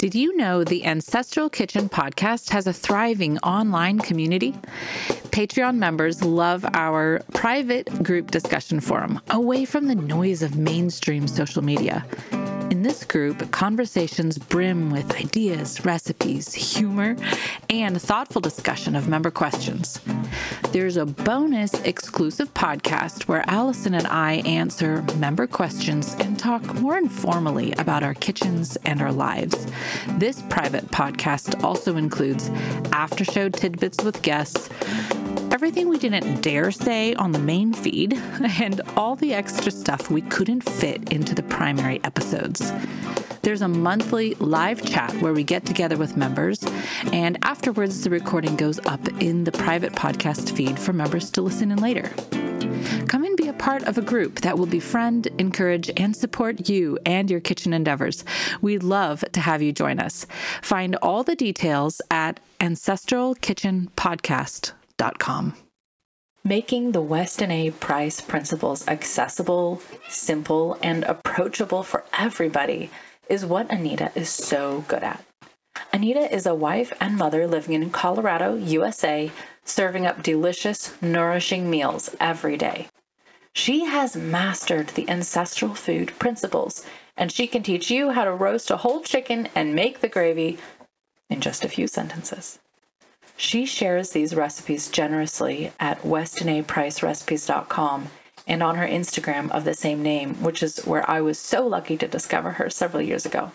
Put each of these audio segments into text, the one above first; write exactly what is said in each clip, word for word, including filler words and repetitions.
Did you know the Ancestral Kitchen podcast has a thriving online community? Patreon members love our private group discussion forum, away from the noise of mainstream social media. In this group, conversations brim with ideas, recipes, humor, and thoughtful discussion of member questions. There's a bonus exclusive podcast where Allison and I answer member questions and talk more informally about our kitchens and our lives. This private podcast also includes after-show tidbits with guests, everything we didn't dare say on the main feed, and all the extra stuff we couldn't fit into the primary episodes. There's a monthly live chat where we get together with members, and afterwards the recording goes up in the private podcast feed for members to listen in later. Come and be a part of a group that will befriend, encourage, and support you and your kitchen endeavors. We'd love to have you join us. Find all the details at ancestral kitchen podcast dot com. Making the Weston A. Price principles accessible, simple, and approachable for everybody is what Anita is so good at. Anita is a wife and mother living in Colorado, U S A, serving up delicious, nourishing meals every day. She has mastered the ancestral food principles, and she can teach you how to roast a whole chicken and make the gravy in just a few sentences. She shares these recipes generously at weston a price recipes dot com and on her Instagram of the same name, which is where I was so lucky to discover her several years ago.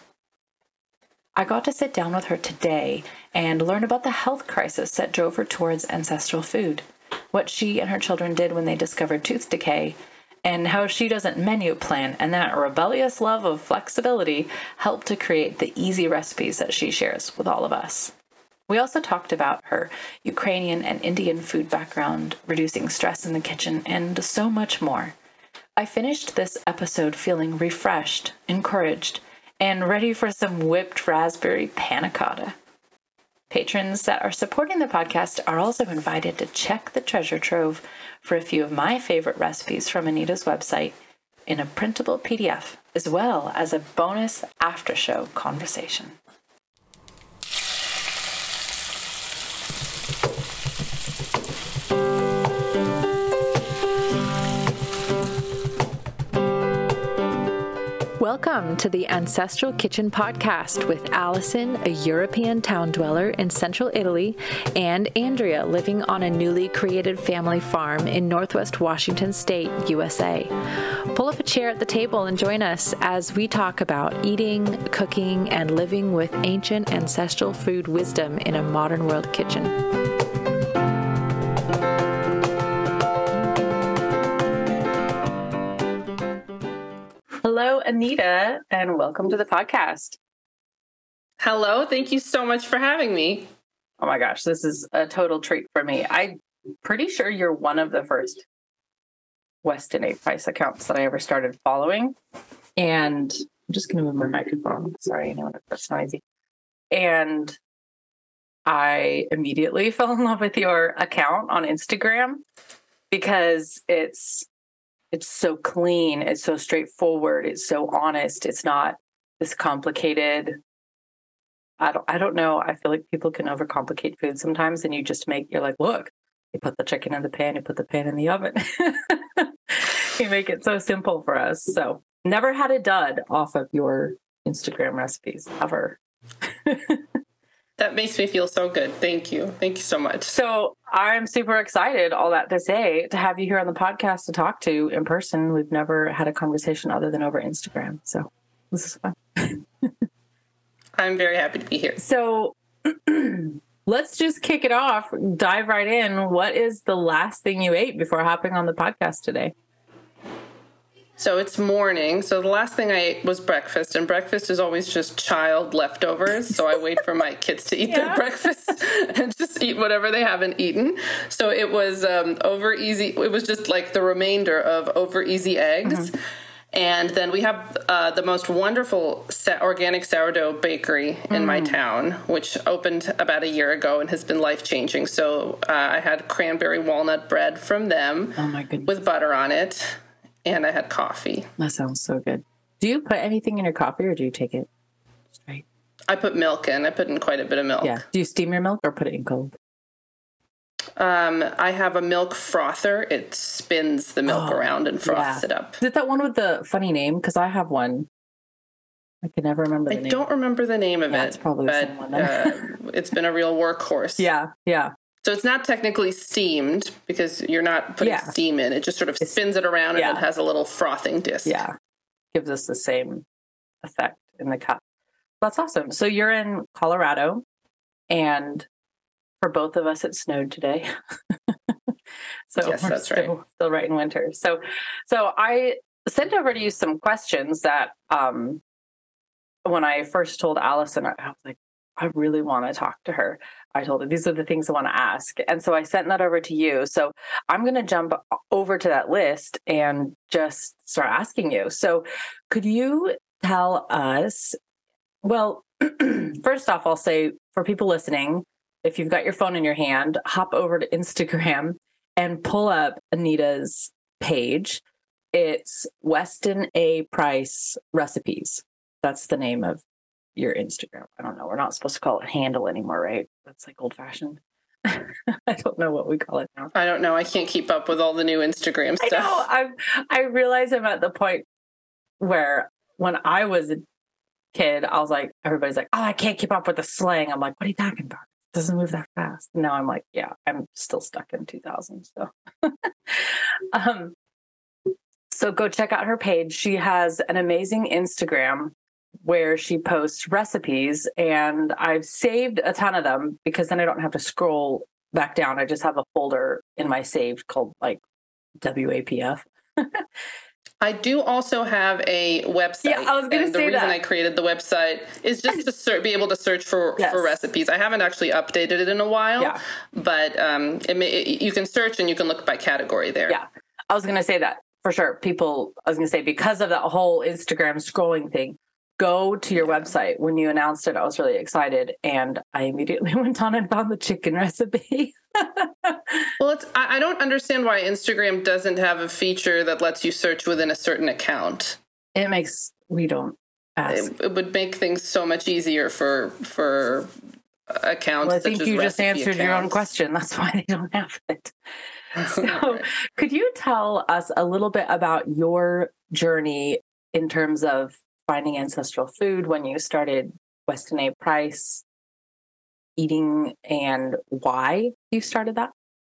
I got to sit down with her today and learn about the health crisis that drove her towards ancestral food, what she and her children did when they discovered tooth decay, and how she doesn't menu plan, and that rebellious love of flexibility helped to create the easy recipes that she shares with all of us. We also talked about her Ukrainian and Indian food background, reducing stress in the kitchen, and so much more. I finished this episode feeling refreshed, encouraged, and ready for some whipped raspberry panna cotta. Patrons that are supporting the podcast are also invited to check the treasure trove for a few of my favorite recipes from Anita's website in a printable P D F, as well as a bonus after-show conversation. Welcome to the Ancestral Kitchen Podcast with Allison, a European town dweller in central Italy, and Andrea, living on a newly created family farm in Northwest Washington State, U S A. Pull up a chair at the table and join us as we talk about eating, cooking, and living with ancient ancestral food wisdom in a modern world kitchen. Hello, Anita, and welcome to the podcast. Hello. Thank you so much for having me. Oh my gosh, this is a total treat for me. I'm pretty sure you're one of the first Weston A. Price accounts that I ever started following. And I'm just going to move my microphone. Sorry, I know that's noisy. And I immediately fell in love with your account on Instagram because it's It's so clean. It's so straightforward. It's so honest. It's not this complicated. I don't, I don't know. I feel like people can overcomplicate food sometimes, and you just make, you're like, look, you put the chicken in the pan, you put the pan in the oven. You make it so simple for us. So never had a dud off of your Instagram recipes ever. That makes me feel so good. Thank you. Thank you so much. So I'm super excited, all that to say, to have you here on the podcast to talk to in person. We've never had a conversation other than over Instagram. So this is fun. I'm very happy to be here. So let's just kick it off. Dive right in. What is the last thing you ate before hopping on the podcast today? So it's morning. So the last thing I ate was breakfast, and breakfast is always just child leftovers. So I wait for my kids to eat yeah. their breakfast and just eat whatever they haven't eaten. So it was um, over easy. It was just like the remainder of over easy eggs. Mm-hmm. And then we have uh, the most wonderful sa- organic sourdough bakery in mm. my town, which opened about a year ago and has been life-changing. So uh, I had cranberry walnut bread from them oh my goodness. with butter on it. And I had coffee. That sounds so good. Do you put anything in your coffee or do you take it straight? I put milk in. I put in quite a bit of milk. Yeah. Do you steam your milk or put it in cold? Um, I have a milk frother. It spins the milk oh, around and froths yeah. it up. Is it that one with the funny name? Because I have one. I can never remember the I name. I don't remember the name of yeah, it. It's probably but, the same one. Then. uh, it's been a real workhorse. Yeah, yeah. So it's not technically steamed because you're not putting yeah. steam in. It just sort of it's, spins it around yeah. and it has a little frothing disc. Yeah. Gives us the same effect in the cup. That's awesome. So you're in Colorado, and for both of us, it snowed today. so yes, we're that's still, right. still right in winter. So, so I sent over to you some questions that, um, when I first told Allison, I was like, I really want to talk to her. I told her, these are the things I want to ask. And so I sent that over to you. So I'm going to jump over to that list and just start asking you. So could you tell us, well, first off, I'll say for people listening, if you've got your phone in your hand, hop over to Instagram and pull up Anita's page. It's Weston A. Price Recipes. That's the name of your Instagram. I don't know. We're not supposed to call it handle anymore, right? That's like old fashioned. I don't know what we call it now. I don't know. I can't keep up with all the new Instagram stuff. I know. I'm, I realize I'm at the point where when I was a kid, I was like, everybody's like, oh, I can't keep up with the slang. I'm like, what are you talking about? It doesn't move that fast. Now I'm like, yeah, I'm still stuck in two thousand. So, um, so go check out her page. She has an amazing Instagram where she posts recipes, and I've saved a ton of them because then I don't have to scroll back down. I just have a folder in my saved called like W A P F. I do also have a website. Yeah, I was going to say that. The reason I created the website is just to ser- be able to search for, yes. for recipes. I haven't actually updated it in a while, yeah. but um, it may, it, you can search and you can look by category there. Yeah, I was going to say that for sure. People, I was going to say, because of that whole Instagram scrolling thing, go to your yeah. website. When you announced it, I was really excited, and I immediately went on and found the chicken recipe. Well, it's, I, I don't understand why Instagram doesn't have a feature that lets you search within a certain account. It makes, we don't ask. It, it would make things so much easier for for accounts. Well, I think such you as just answered accounts. your own question. That's why they don't have it. So could you tell us a little bit about your journey in terms of finding ancestral food when you started Weston A. Price Eating, and why you started that?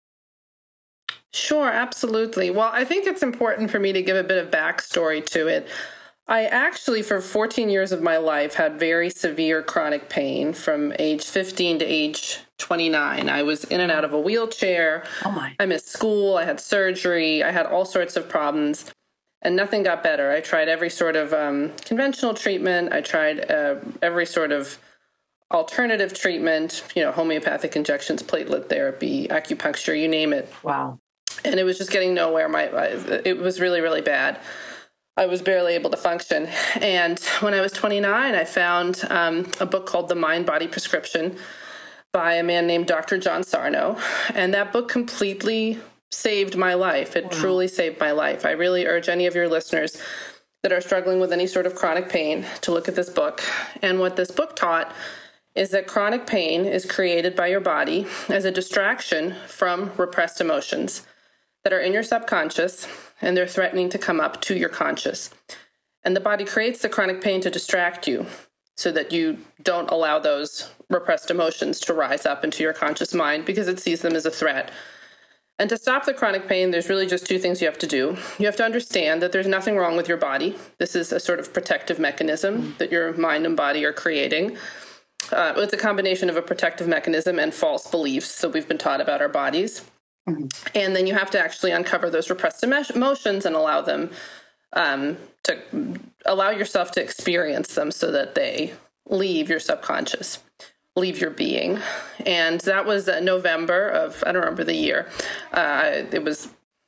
Sure, absolutely. Well, I think it's important for me to give a bit of backstory to it. I actually, for fourteen years of my life, had very severe chronic pain from age fifteen to age twenty-nine. I was in and out of a wheelchair. Oh my. I missed school. I had surgery. I had all sorts of problems, and nothing got better. I tried every sort of um, conventional treatment. I tried uh, every sort of alternative treatment, you know, homeopathic injections, platelet therapy, acupuncture, you name it. Wow. And it was just getting nowhere. My, my it was really, really bad. I was barely able to function. And when I was twenty-nine, I found um, a book called The Mind Body Prescription by a man named Doctor John Sarno. And that book completely saved my life. It wow. truly saved my life. I really urge any of your listeners that are struggling with any sort of chronic pain to look at this book. And what this book taught is that chronic pain is created by your body as a distraction from repressed emotions that are in your subconscious, and they're threatening to come up to your conscious. And the body creates the chronic pain to distract you so that you don't allow those repressed emotions to rise up into your conscious mind because it sees them as a threat. And to stop the chronic pain, there's really just two things you have to do. You have to understand that there's nothing wrong with your body. This is a sort of protective mechanism that your mind and body are creating. Uh, it's a combination of a protective mechanism and false beliefs that we've been taught about our bodies. Mm-hmm. And then you have to actually uncover those repressed emotions and allow them um, to allow yourself to experience them so that they leave your subconscious, leave your being. And that was uh, November of, I don't remember the year. Uh, it was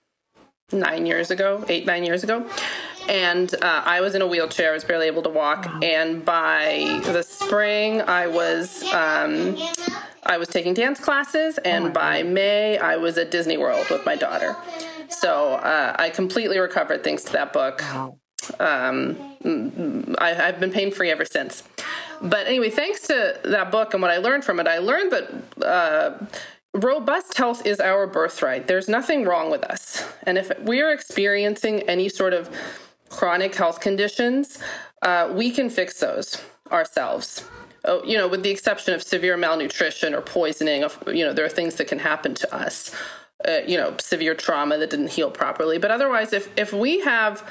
nine years ago, eight, nine years ago. And uh, I was in a wheelchair. I was barely able to walk. Wow. And by the spring, I was um, I was taking dance classes. And oh by God. May, I was at Disney World with my daughter. So uh, I completely recovered thanks to that book. Wow. Um, I, I've been pain-free ever since. But anyway, thanks to that book and what I learned from it, I learned that uh, robust health is our birthright. There's nothing wrong with us. And if we are experiencing any sort of chronic health conditions, uh, we can fix those ourselves. Oh, you know, with the exception of severe malnutrition or poisoning, of, you know, there are things that can happen to us, uh, you know, severe trauma that didn't heal properly. But otherwise, if, if we have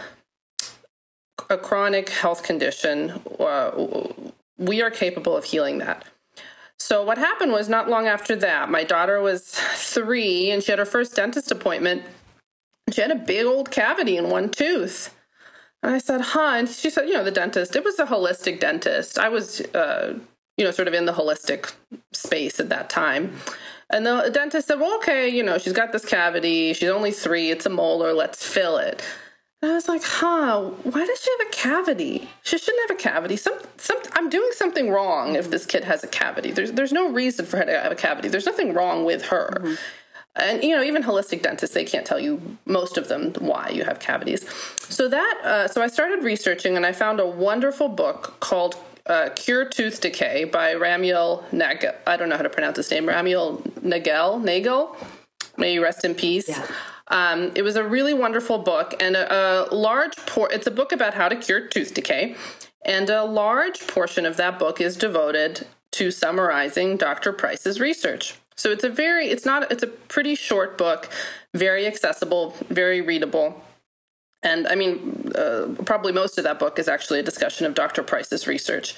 a chronic health condition, uh, we are capable of healing that. So what happened was not long after that, my daughter was three and she had her first dentist appointment. She had a big old cavity in one tooth. And I said, huh? And she said, you know, the dentist, it was a holistic dentist. I was, uh, you know, sort of in the holistic space at that time. And the dentist said, well, okay, you know, she's got this cavity. She's only three. It's a molar. Let's fill it. And I was like, huh, why does she have a cavity? She shouldn't have a cavity. Some, some, I'm doing something wrong if this kid has a cavity. There's, there's no reason for her to have a cavity. There's nothing wrong with her. Mm-hmm. And, you know, even holistic dentists, they can't tell you, most of them, why you have cavities. So that, uh, so I started researching and I found a wonderful book called uh, Cure Tooth Decay by Ramiel Nagel. I don't know how to pronounce his name. Ramiel Nagel, Nagel, may you rest in peace. Yeah. Um, it was a really wonderful book and a, a large por- it's a book about how to cure tooth decay. And a large portion of that book is devoted to summarizing Doctor Price's research. So it's a very, it's not, it's a pretty short book, very accessible, very readable. And I mean, uh, probably most of that book is actually a discussion of Doctor Price's research.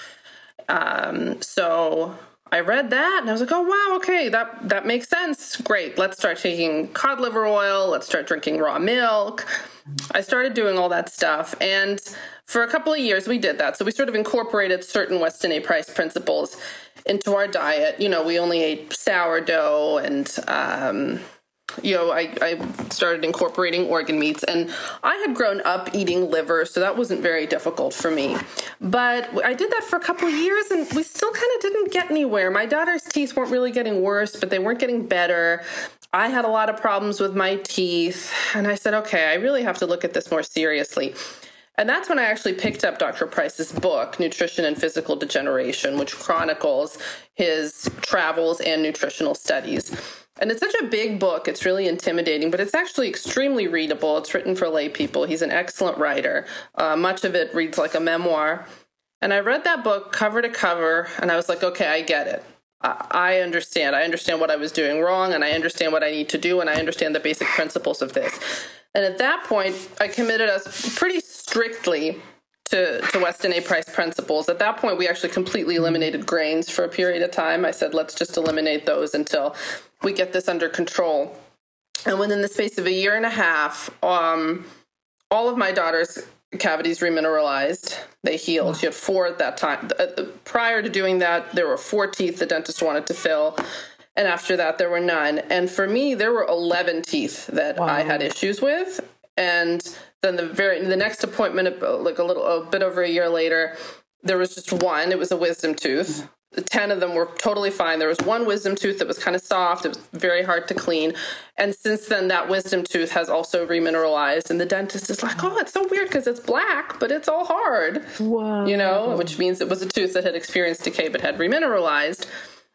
Um, so I read that and I was like, oh, wow, okay, that, that makes sense. Great. Let's start taking cod liver oil. Let's start drinking raw milk. I started doing all that stuff. And for a couple of years, we did that. So we sort of incorporated certain Weston A. Price principles into our diet. You know, we only ate sourdough and, um, you know, I, I started incorporating organ meats. And I had grown up eating liver, so that wasn't very difficult for me. But I did that for a couple of years, and we still kind of didn't get anywhere. My daughter's teeth weren't really getting worse, but they weren't getting better. I had a lot of problems with my teeth. And I said, okay, I really have to look at this more seriously. And that's when I actually picked up Doctor Price's book, Nutrition and Physical Degeneration, which chronicles his travels and nutritional studies. And it's such a big book. It's really intimidating, but it's actually extremely readable. It's written for lay people. He's an excellent writer. Uh, much of it reads like a memoir. And I read that book cover to cover, and I was like, okay, I get it. I, I understand. I understand what I was doing wrong, and I understand what I need to do, and I understand the basic principles of this. And at that point, I committed us pretty strictly to, to Weston A. Price principles. At that point, we actually completely eliminated grains for a period of time. I said, let's just eliminate those until we get this under control. And within the space of a year and a half, um, all of my daughter's cavities remineralized. They healed. She had four at that time. Prior to doing that, there were four teeth the dentist wanted to fill. And after that, there were none. And for me, there were eleven teeth that wow. I had issues with. And then the very the next appointment, like a little a bit over a year later, there was just one. It was a wisdom tooth. Ten of them were totally fine. There was one wisdom tooth that was kind of soft. It was very hard to clean. And since then, that wisdom tooth has also remineralized. And the dentist is like, oh, it's so weird because it's black, but it's all hard. Wow. You know, which means it was a tooth that had experienced decay but had remineralized.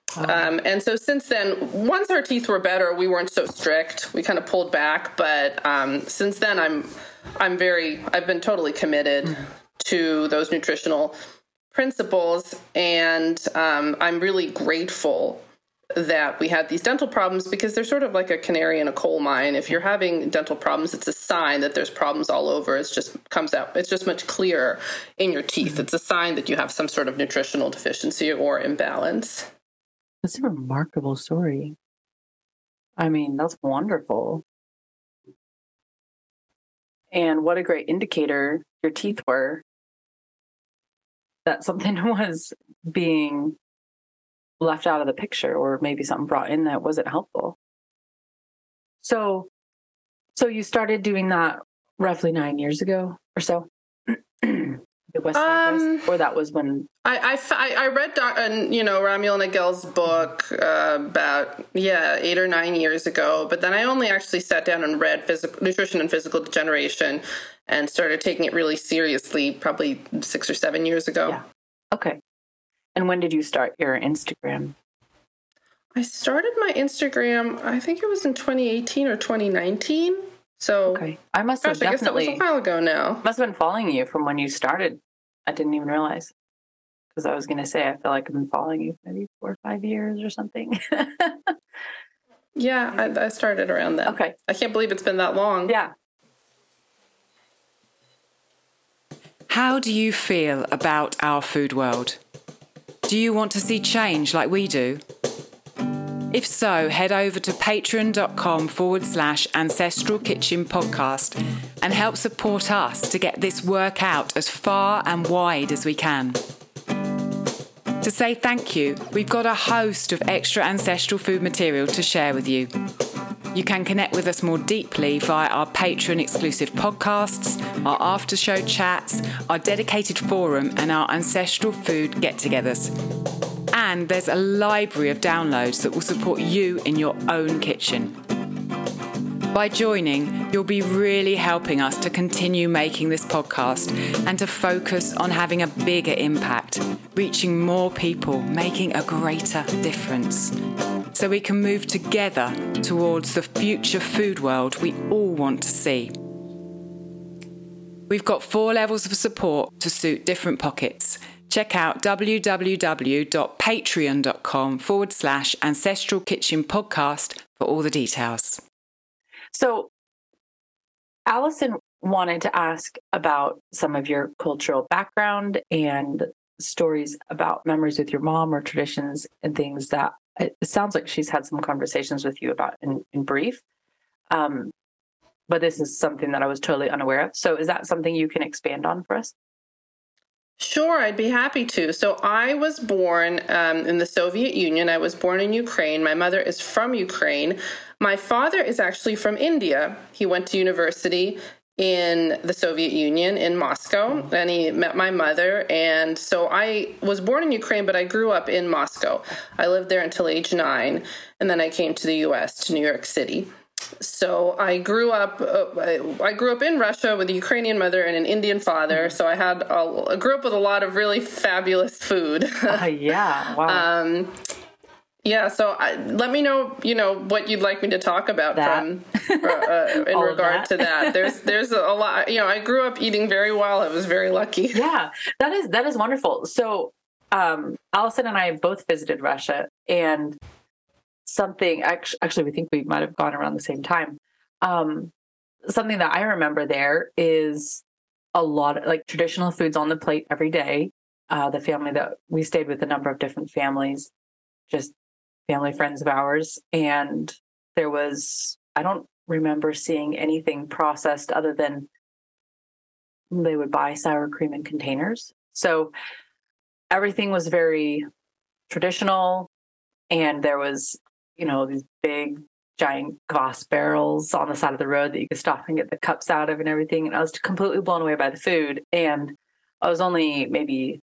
Um, and so since then, once our teeth were better, we weren't so strict. We kind of pulled back. But um, since then, I'm I'm very I've been totally committed mm. to those nutritional principles. And um, I'm really grateful that we had these dental problems because they're sort of like a canary in a coal mine. If you're having dental problems, it's a sign that there's problems all over. It just comes out. It's just much clearer in your teeth. Mm-hmm. It's a sign that you have some sort of nutritional deficiency or imbalance. That's a remarkable story. I mean, that's wonderful. And what a great indicator your teeth were that something was being left out of the picture, or maybe something brought in that wasn't helpful. So, so you started doing that roughly nine years ago or so? The Western um, Price, or that was when I I, I read uh, you know Ramiel Nagel's book uh, about yeah eight or nine years ago, but then I only actually sat down and read physical, Nutrition and Physical Degeneration and started taking it really seriously probably six or seven years ago. Yeah. Okay. And when did you start your Instagram? I started my Instagram, I think it was in twenty eighteen or twenty nineteen. So okay. I must gosh, have definitely, I guess it was a while ago now. Must have been following you from when you started. I didn't even realize. Because I was going to say, I feel like I've been following you for maybe four or five years or something. Yeah, I, I started around then. Okay. I can't believe it's been that long. Yeah. How do you feel about our food world? Do you want to see change like we do? If so, head over to patreon.com forward slash ancestral kitchen podcast and help support us to get this work out as far and wide as we can. To say thank you, we've got a host of extra ancestral food material to share with you. You can connect with us more deeply via our Patreon exclusive podcasts, our after show chats, our dedicated forum, and our ancestral food get-togethers. And there's a library of downloads that will support you in your own kitchen. By joining, you'll be really helping us to continue making this podcast and to focus on having a bigger impact, reaching more people, making a greater difference. So we can move together towards the future food world we all want to see. We've got four levels of support to suit different pockets. Check out www.patreon.com forward slash ancestral kitchen podcast for all the details. So Allison wanted to ask about some of your cultural background and stories about memories with your mom or traditions and things that it sounds like she's had some conversations with you about in, in brief. Um, but this is something that I was totally unaware of. So is that something you can expand on for us? Sure, I'd be happy to. So I was born um, in the Soviet Union. I was born in Ukraine. My mother is from Ukraine. My father is actually from India. He went to university in the Soviet Union in Moscow, and he met my mother. And so I was born in Ukraine, but I grew up in Moscow. I lived there until age nine, and then I came to the U S, to New York City. So I grew up. Uh, I grew up in Russia with a Ukrainian mother and an Indian father. So I had a, I grew up with a lot of really fabulous food. uh, yeah. Wow. um, yeah. So I, let me know, you know, what you'd like me to talk about that. from uh, in regard that. to that. There's there's a lot. You know, I grew up eating very well. I was very lucky. Yeah, that is that is wonderful. So um, Allison and I both visited Russia, and something actually, actually we think we might have gone around the same time. Um, something that I remember there is a lot of like traditional foods on the plate every day. Uh, the family that we stayed with, a number of different families, just family friends of ours. And there was, I don't remember seeing anything processed other than they would buy sour cream in containers. So everything was very traditional. And there was, you know, these big, giant glass barrels on the side of the road that you could stop and get the cups out of and everything. And I was completely blown away by the food. And I was only maybe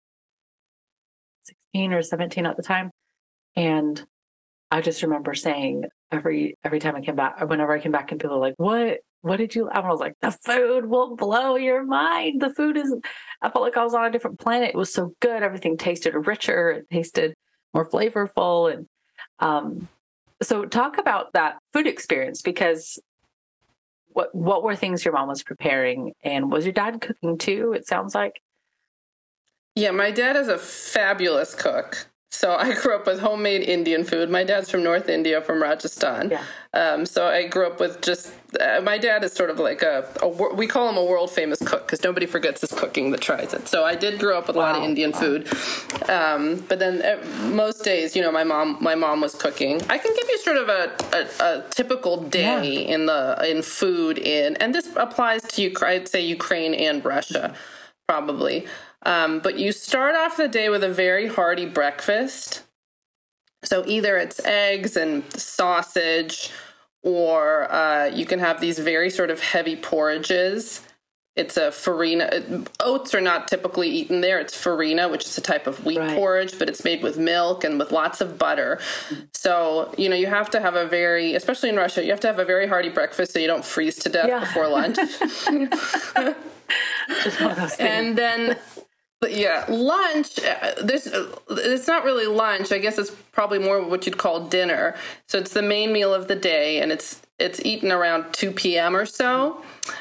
sixteen or seventeen at the time. And I just remember saying every every time I came back, whenever I came back and people were like, what? What did you, I was like, the food will blow your mind. The food is, I felt like I was on a different planet. It was so good. Everything tasted richer. It tasted more flavorful. And um, so talk about that food experience, because what what were things your mom was preparing, and was your dad cooking too? It sounds like. Yeah, my dad is a fabulous cook. So I grew up with homemade Indian food. My dad's from North India, from Rajasthan. Yeah. Um, so I grew up with just, uh, my dad is sort of like a, a, we call him a world famous cook because nobody forgets his cooking that tries it. So I did grow up with wow. a lot of Indian wow. food. Um, but then uh, most days, you know, my mom, my mom was cooking. I can give you sort of a, a, a typical day yeah. in the, in food in, and this applies to Ukraine, I'd say Ukraine and Russia, probably. Um, but you start off the day with a very hearty breakfast. So either it's eggs and sausage, or uh, you can have these very sort of heavy porridges. It's a farina. Oats are not typically eaten there. It's farina, which is a type of wheat right. porridge, but it's made with milk and with lots of butter. So, you know, you have to have a very, especially in Russia, you have to have a very hearty breakfast so you don't freeze to death yeah. before lunch. Just one of those things. And then... But yeah, lunch, uh, there's, uh, it's not really lunch. I guess it's probably more what you'd call dinner. So it's the main meal of the day, and it's it's eaten around two p.m. or so.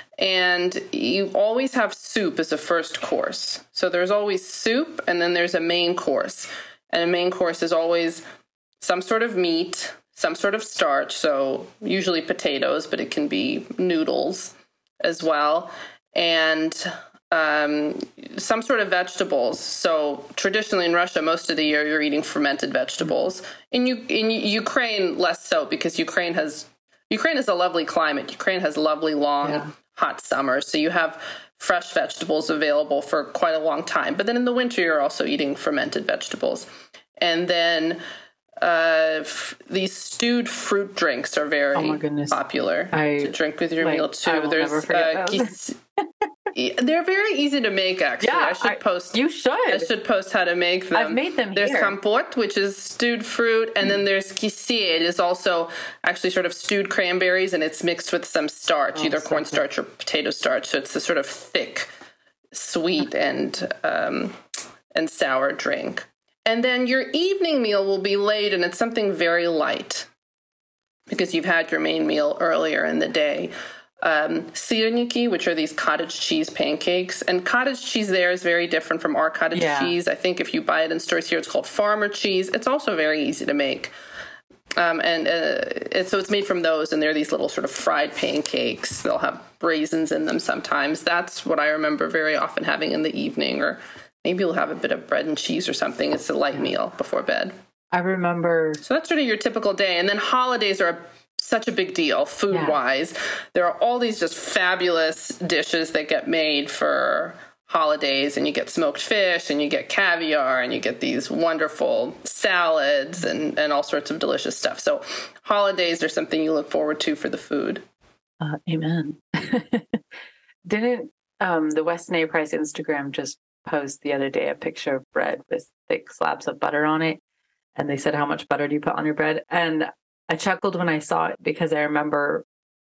And you always have soup as a first course. So there's always soup, and then there's a main course. And a main course is always some sort of meat, some sort of starch, so usually potatoes, but it can be noodles as well, and um, some sort of vegetables. So traditionally in Russia, most of the year you're eating fermented vegetables. In, U- in Ukraine, less so, because Ukraine has Ukraine has a lovely climate. Ukraine has lovely, long, yeah. hot summers, so you have fresh vegetables available for quite a long time. But then in the winter, you're also eating fermented vegetables. And then uh, f- these stewed fruit drinks are very oh popular I, to drink with your like, meal too. I will There's never forget uh, those. They're very easy to make, actually. Yeah, I should I, post. You should. I should post how to make them. I've made them There's here. Kompot, which is stewed fruit, and mm. then there's Kisiel, is also actually sort of stewed cranberries, and it's mixed with some starch, oh, either so cornstarch or potato starch. So it's a sort of thick, sweet, and um, and sour drink. And then your evening meal will be late, and it's something very light because you've had your main meal earlier in the day. Um, sirniki, which are these cottage cheese pancakes. And cottage cheese there is very different from our cottage yeah. cheese. I think if you buy it in stores here, it's called farmer cheese. It's also very easy to make. Um, and, uh, and so it's made from those, and they're these little sort of fried pancakes. They'll have raisins in them sometimes. That's what I remember very often having in the evening, or maybe you'll have a bit of bread and cheese or something. It's a light meal before bed. I remember. So that's sort of your typical day. And then holidays are such a big deal food-wise. Yeah. There are all these just fabulous dishes that get made for holidays, and you get smoked fish, and you get caviar, and you get these wonderful salads and, and all sorts of delicious stuff. So holidays are something you look forward to for the food. Uh, amen. Didn't um, the Weston A. Price Instagram just post the other day a picture of bread with thick slabs of butter on it? And they said, how much butter do you put on your bread? And I chuckled when I saw it, because I remember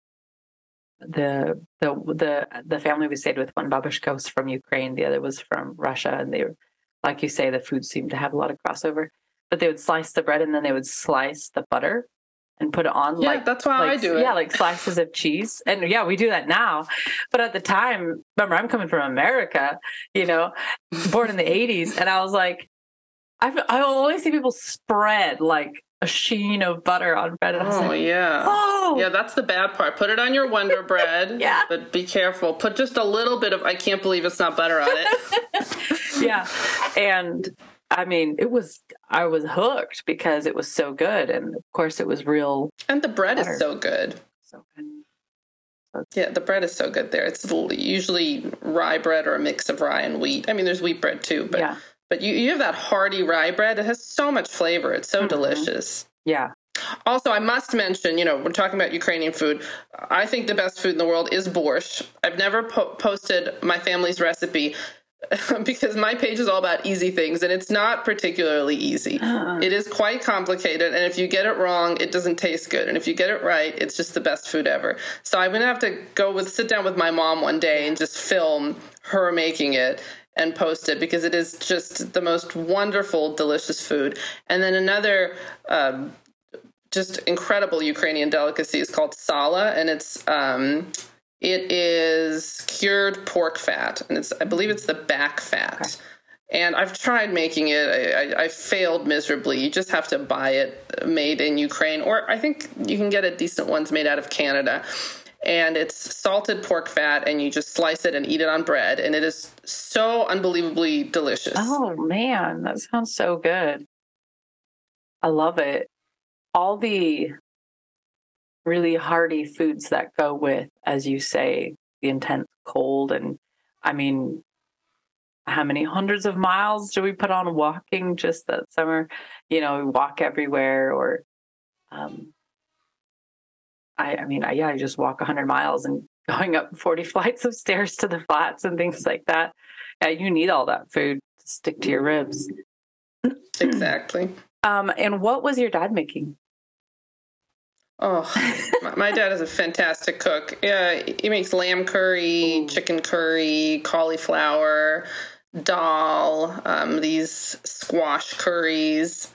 the the the the family we stayed with, one babushka was from Ukraine, the other was from Russia, and they were, like you say, the food seemed to have a lot of crossover. But they would slice the bread, and then they would slice the butter and put it on. Yeah, like that's how like, I do it. Yeah, like slices of cheese. And yeah, we do that now. But at the time, remember, I'm coming from America, you know, born in the eighties, and I was like, I I always see people spread like a sheen of butter on bread. And I was oh, like, yeah. Oh, yeah, that's the bad part. Put it on your Wonder Bread. Yeah. But be careful. Put just a little bit of, I can't believe it's not butter on it. Yeah. And I mean, it was, I was hooked because it was so good. And of course, it was real. And the bread butter. is so good. So good. So Yeah, the bread is so good there. It's usually rye bread or a mix of rye and wheat. I mean, there's wheat bread too, but. Yeah. But you, you have that hearty rye bread. It has so much flavor. It's so mm-hmm. delicious. Yeah. Also, I must mention, you know, we're talking about Ukrainian food. I think the best food in the world is borscht. I've never po- posted my family's recipe because my page is all about easy things, and it's not particularly easy. Uh. It is quite complicated, and if you get it wrong, it doesn't taste good. And if you get it right, it's just the best food ever. So I'm going to have to go with, sit down with my mom one day and just film her making it and post it, because it is just the most wonderful, delicious food. And then another um, just incredible Ukrainian delicacy is called sala, and it's um, it is cured pork fat, and it's I believe it's the back fat. Okay. And I've tried making it. I, I, I failed miserably. You just have to buy it made in Ukraine, or I think you can get a decent ones made out of Canada. And it's salted pork fat, and you just slice it and eat it on bread. And it is so unbelievably delicious. Oh, man, that sounds so good. I love it. All the really hearty foods that go with, as you say, the intense cold. And I mean, how many hundreds of miles do we put on walking just that summer? You know, we walk everywhere, or... um I, I mean, I, yeah, I just walk one hundred miles and going up forty flights of stairs to the flats and things like that. Yeah, you need all that food to stick to your ribs. Exactly. Um, and what was your dad making? Oh, my dad is a fantastic cook. Yeah, he makes lamb curry, Ooh. chicken curry, cauliflower, dal, um, these squash curries,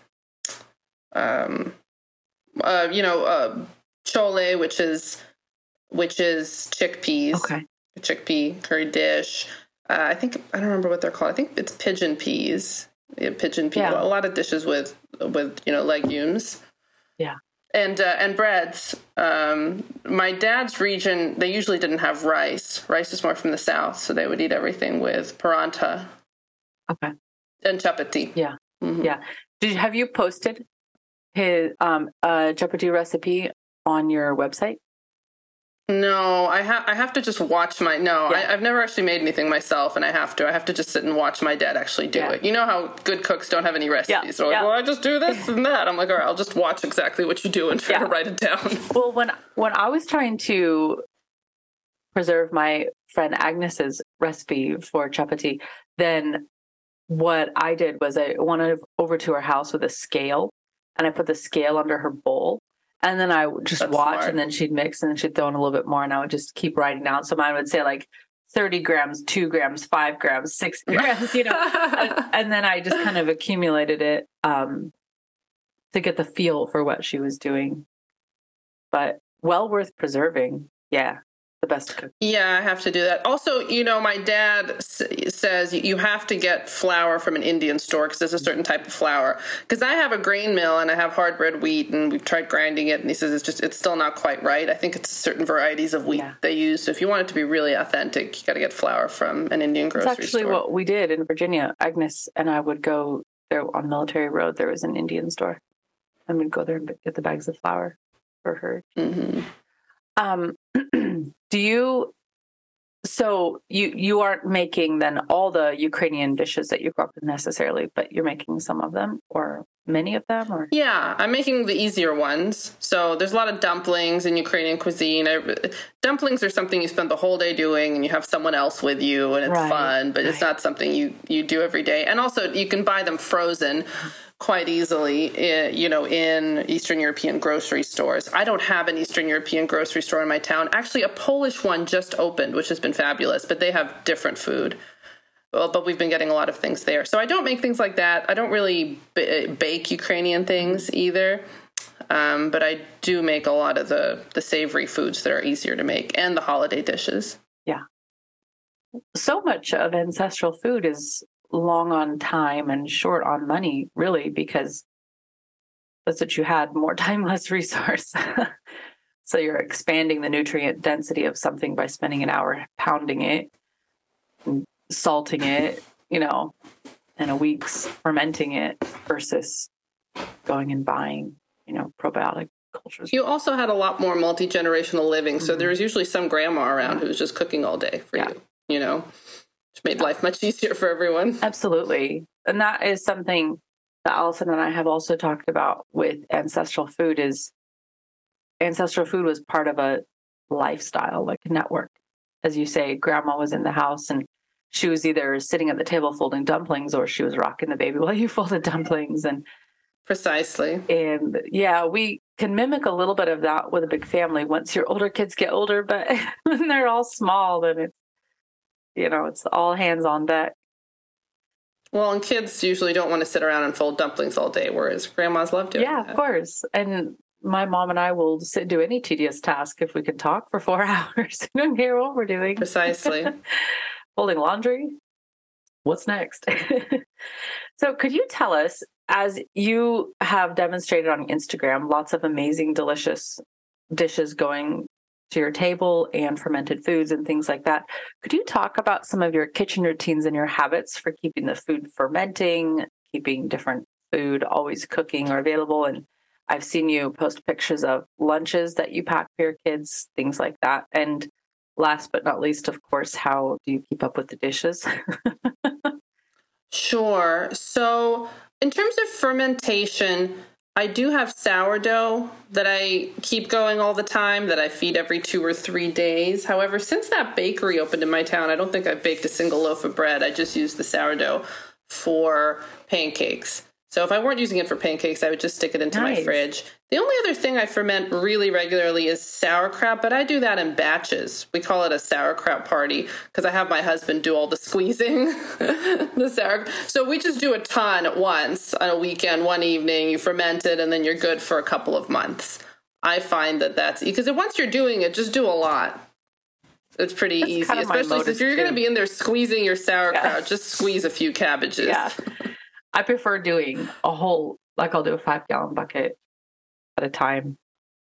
um, uh, you know, uh, chole, which is which is chickpeas. Okay. A chickpea curry dish. Uh, I think I don't remember what they're called. I think it's pigeon peas. Yeah, pigeon peas. Yeah. A lot of dishes with with you know legumes. Yeah. And uh, and breads. Um, my dad's region, they usually didn't have rice. Rice is more from the south, so they would eat everything with paranta. Okay. And chapati. Yeah. Mm-hmm. Yeah. Did you, have you posted his um uh chapati recipe on your website? No, I have I have to just watch my no. Yeah. I, I've never actually made anything myself, and I have to. I have to just sit and watch my dad actually do Yeah. it. You know how good cooks don't have any recipes. Yeah. So like, Yeah. well, I just do this and that. I'm like, all right, I'll just watch exactly what you do and try Yeah. to write it down. Well, when when I was trying to preserve my friend Agnes's recipe for chapati, then what I did was I went over to her house with a scale, and I put the scale under her bowl. And then I would just That's watch, smart. and then she'd mix, and then she'd throw in a little bit more, and I would just keep writing down. So mine would say like thirty grams, two grams, five grams, six grams, you know. and, and then I just kind of accumulated it um, to get the feel for what she was doing. But well worth preserving. Yeah, the best cook. Yeah, I have to do that. Also, you know, my dad s- says you have to get flour from an Indian store because there's a certain type of flour. Because I have a grain mill and I have hard red wheat, and we've tried grinding it, and he says it's just it's still not quite right. I think it's certain varieties of wheat Yeah. they use. So if you want it to be really authentic, you got to get flour from an Indian grocery That's actually store. what we did in Virginia. Agnes and I would go there on Military Road. There was an Indian store, and we'd go there and get the bags of flour for her. Mm-hmm. Um, do you? So you you aren't making then all the Ukrainian dishes that you grew up with necessarily, but you're making some of them or many of them, or Yeah, I'm making the easier ones. So there's a lot of dumplings in Ukrainian cuisine. I, dumplings are something you spend the whole day doing, and you have someone else with you, and it's Right, fun, but it's right. not something you, you do every day. And also, you can buy them frozen quite easily, eh, you know, in Eastern European grocery stores. I don't have an Eastern European grocery store in my town. Actually, a Polish one just opened, which has been fabulous, but they have different food. Well, but we've been getting a lot of things there. So I don't make things like that. I don't really b- bake Ukrainian things either. Um, but I do make a lot of the, the savory foods that are easier to make and the holiday dishes. yeah. So much of ancestral food is long on time and short on money, really, because that's what you had: more time, less resource. So you're expanding the nutrient density of something by spending an hour pounding it, and salting it, you know, and a week's fermenting it versus going and buying, you know, probiotic cultures. You also had a lot more multi-generational living. So there was usually some grandma around who was just cooking all day for Yeah. you, you know, which made life much easier for everyone. Absolutely. And that is something that Allison and I have also talked about with ancestral food is ancestral food was part of a lifestyle, like a network. As you say, grandma was in the house and she was either sitting at the table folding dumplings or she was rocking the baby while you folded dumplings. And Precisely. And yeah, we can mimic a little bit of that with a big family once your older kids get older, but when they're all small, then it's, you know, it's all hands on deck. Well, and kids usually don't want to sit around and fold dumplings all day, whereas grandmas love doing Yeah, that. of course. And my mom and I will sit and do any tedious task if we can talk for four hours. We don't hear what we're doing. Precisely. Folding laundry. What's next? So could you tell us, as you have demonstrated on Instagram, lots of amazing, delicious dishes going to your table and fermented foods and things like that. Could you talk about some of your kitchen routines and your habits for keeping the food fermenting, keeping different food always cooking or available? And I've seen you post pictures of lunches that you pack for your kids, things like that. And last but not least, of course, how do you keep up with the dishes? Sure. So in terms of fermentation, I do have sourdough that I keep going all the time, that I feed every two or three days. However, since that bakery opened in my town, I don't think I've baked a single loaf of bread. I just use the sourdough for pancakes. So if I weren't using it for pancakes, I would just stick it into Nice. my fridge. The only other thing I ferment really regularly is sauerkraut, but I do that in batches. We call it a sauerkraut party because I have my husband do all the squeezing. the sour. So we just do a ton at once on a weekend, one evening. You ferment it, and then you're good for a couple of months. I find that that's because once you're doing it, just do a lot. It's pretty That's easy, kind of my especially motive, if you're going to too. be in there squeezing your sauerkraut. Yeah. Just squeeze a few cabbages. Yeah. I prefer doing a whole, like I'll do a five gallon bucket at a time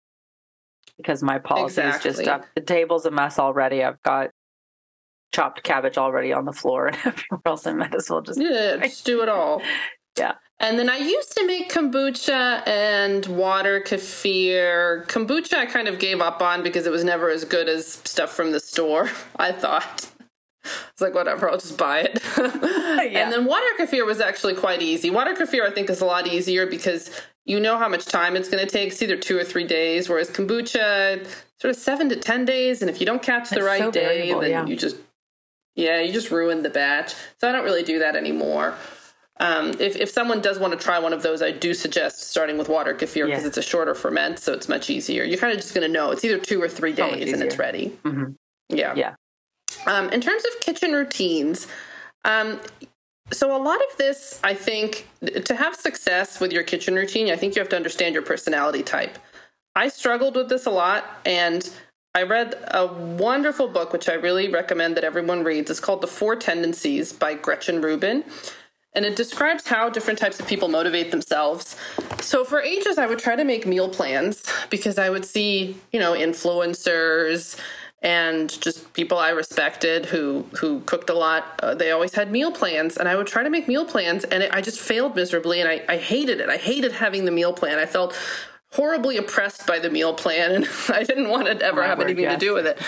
because my policy Exactly. is just up. The table's a mess already. I've got chopped cabbage already on the floor and everywhere else. I might as well just. Yeah, just do it all. Yeah. And then I used to make kombucha and water kefir. Kombucha I kind of gave up on because it was never as good as stuff from the store, I thought. It's like, whatever, I'll just buy it. Yeah. And then water kefir was actually quite easy. Water kefir, I think, is a lot easier because you know how much time it's going to take. It's either two or three days, whereas kombucha, sort of seven to ten days. And if you don't catch the It's right so day, variable, then yeah. you just, yeah, you just ruin the batch. So I don't really do that anymore. Um, if, if someone does want to try one of those, I do suggest starting with water kefir because Yeah. it's a shorter ferment, so it's much easier. You're kind of just going to know. It's either two or three So much days and it's easier. ready. Mhm. Yeah. Yeah. Um, in terms of kitchen routines, um, so a lot of this, I think, to have success with your kitchen routine, I think you have to understand your personality type. I struggled with this a lot, and I read a wonderful book, which I really recommend that everyone reads. It's called The Four Tendencies by Gretchen Rubin. And it describes how different types of people motivate themselves. So for ages, I would try to make meal plans because I would see, you know, influencers and just people I respected who who cooked a lot. Uh, they always had meal plans, and I would try to make meal plans, and it, I just failed miserably, and I, I hated it. I hated having the meal plan. I felt horribly oppressed by the meal plan, and I didn't want to ever My have word, anything yes. to do with it.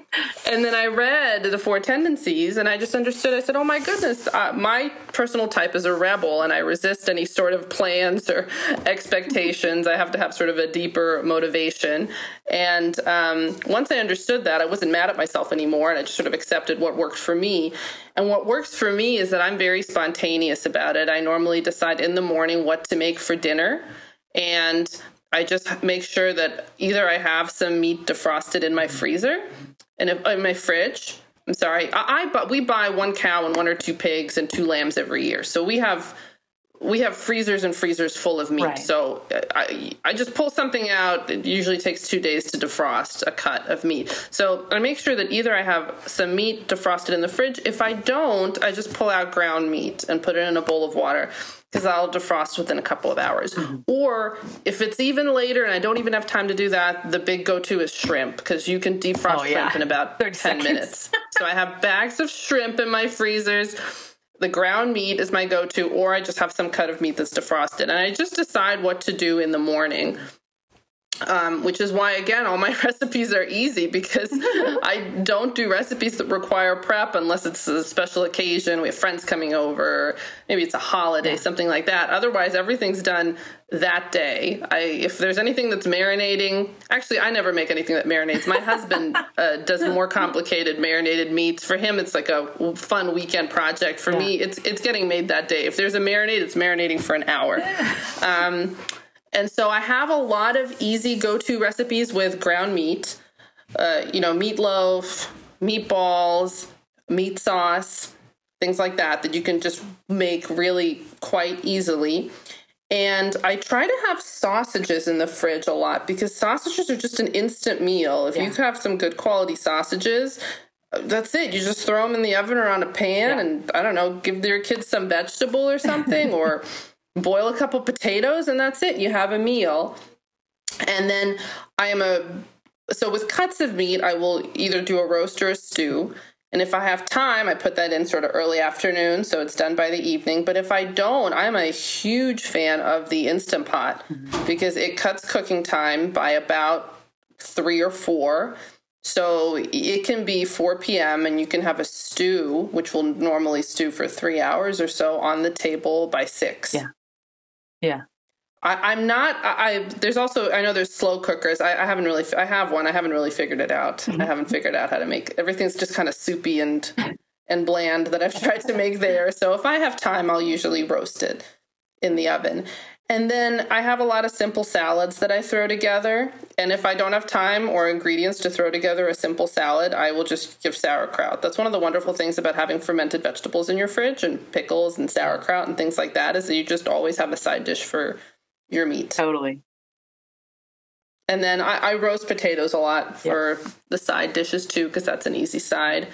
And then I read The Four Tendencies, and I just understood. I said, oh my goodness, uh, my personal type is a rebel, and I resist any sort of plans or expectations. I have to have sort of a deeper motivation. And um, once I understood that, I wasn't mad at myself anymore, and I just sort of accepted what worked for me. And what works for me is that I'm very spontaneous about it. I normally decide in the morning what to make for dinner, and I just make sure that either I have some meat defrosted in my freezer and if, in my fridge. I'm sorry, I, I but we buy one cow and one or two pigs and two lambs every year, so we have we have freezers and freezers full of meat. Right. So I I just pull something out. It usually takes two days to defrost a cut of meat. So I make sure that either I have some meat defrosted in the fridge. If I don't, I just pull out ground meat and put it in a bowl of water, because I'll defrost within a couple of hours. Mm-hmm. Or if it's even later and I don't even have time to do that, the big go-to is shrimp, because you can defrost Oh, yeah. shrimp in about ten seconds. minutes. So I have bags of shrimp in my freezers. The ground meat is my go-to, or I just have some cut of meat that's defrosted. And I just decide what to do in the morning. Um, which is why, again, all my recipes are easy, because I don't do recipes that require prep unless it's a special occasion. We have friends coming over, maybe it's a holiday, yeah. something like that. Otherwise, everything's done that day. I, if there's anything that's marinating, actually, I never make anything that marinates. My husband uh, does more complicated marinated meats. For him, it's like a fun weekend project. For yeah. me, it's it's getting made that day. If there's a marinade, it's marinating for an hour. Um, And so I have a lot of easy go-to recipes with ground meat, uh, you know, meatloaf, meatballs, meat sauce, things like that, that you can just make really quite easily. And I try to have sausages in the fridge a lot, because sausages are just an instant meal. If yeah. you have some good quality sausages, that's it. You just throw them in the oven or on a pan yeah. and, I don't know, give your kids some vegetable or something, or boil a couple potatoes, and that's it. You have a meal. And then I am a, so with cuts of meat, I will either do a roast or a stew. And if I have time, I put that in sort of early afternoon, so it's done by the evening. But if I don't, I'm a huge fan of the Instant Pot, mm-hmm. because it cuts cooking time by about three or four. So it can be four p.m. and you can have a stew, which will normally stew for three hours or so, on the table by six. Yeah. Yeah. I, I'm not, I, I, there's also, I know there's slow cookers. I, I haven't really, I have one. I haven't really figured it out. Mm-hmm. I haven't figured out how to make, everything's just kind of soupy and, and bland that I've tried to make there. So if I have time, I'll usually roast it. in the oven. And then I have a lot of simple salads that I throw together. And if I don't have time or ingredients to throw together a simple salad, I will just give sauerkraut. That's one of the wonderful things about having fermented vegetables in your fridge and pickles and sauerkraut and things like that, is that you just always have a side dish for your meat. Totally. And then I, I roast potatoes a lot for Yep. the side dishes too, because that's an easy side.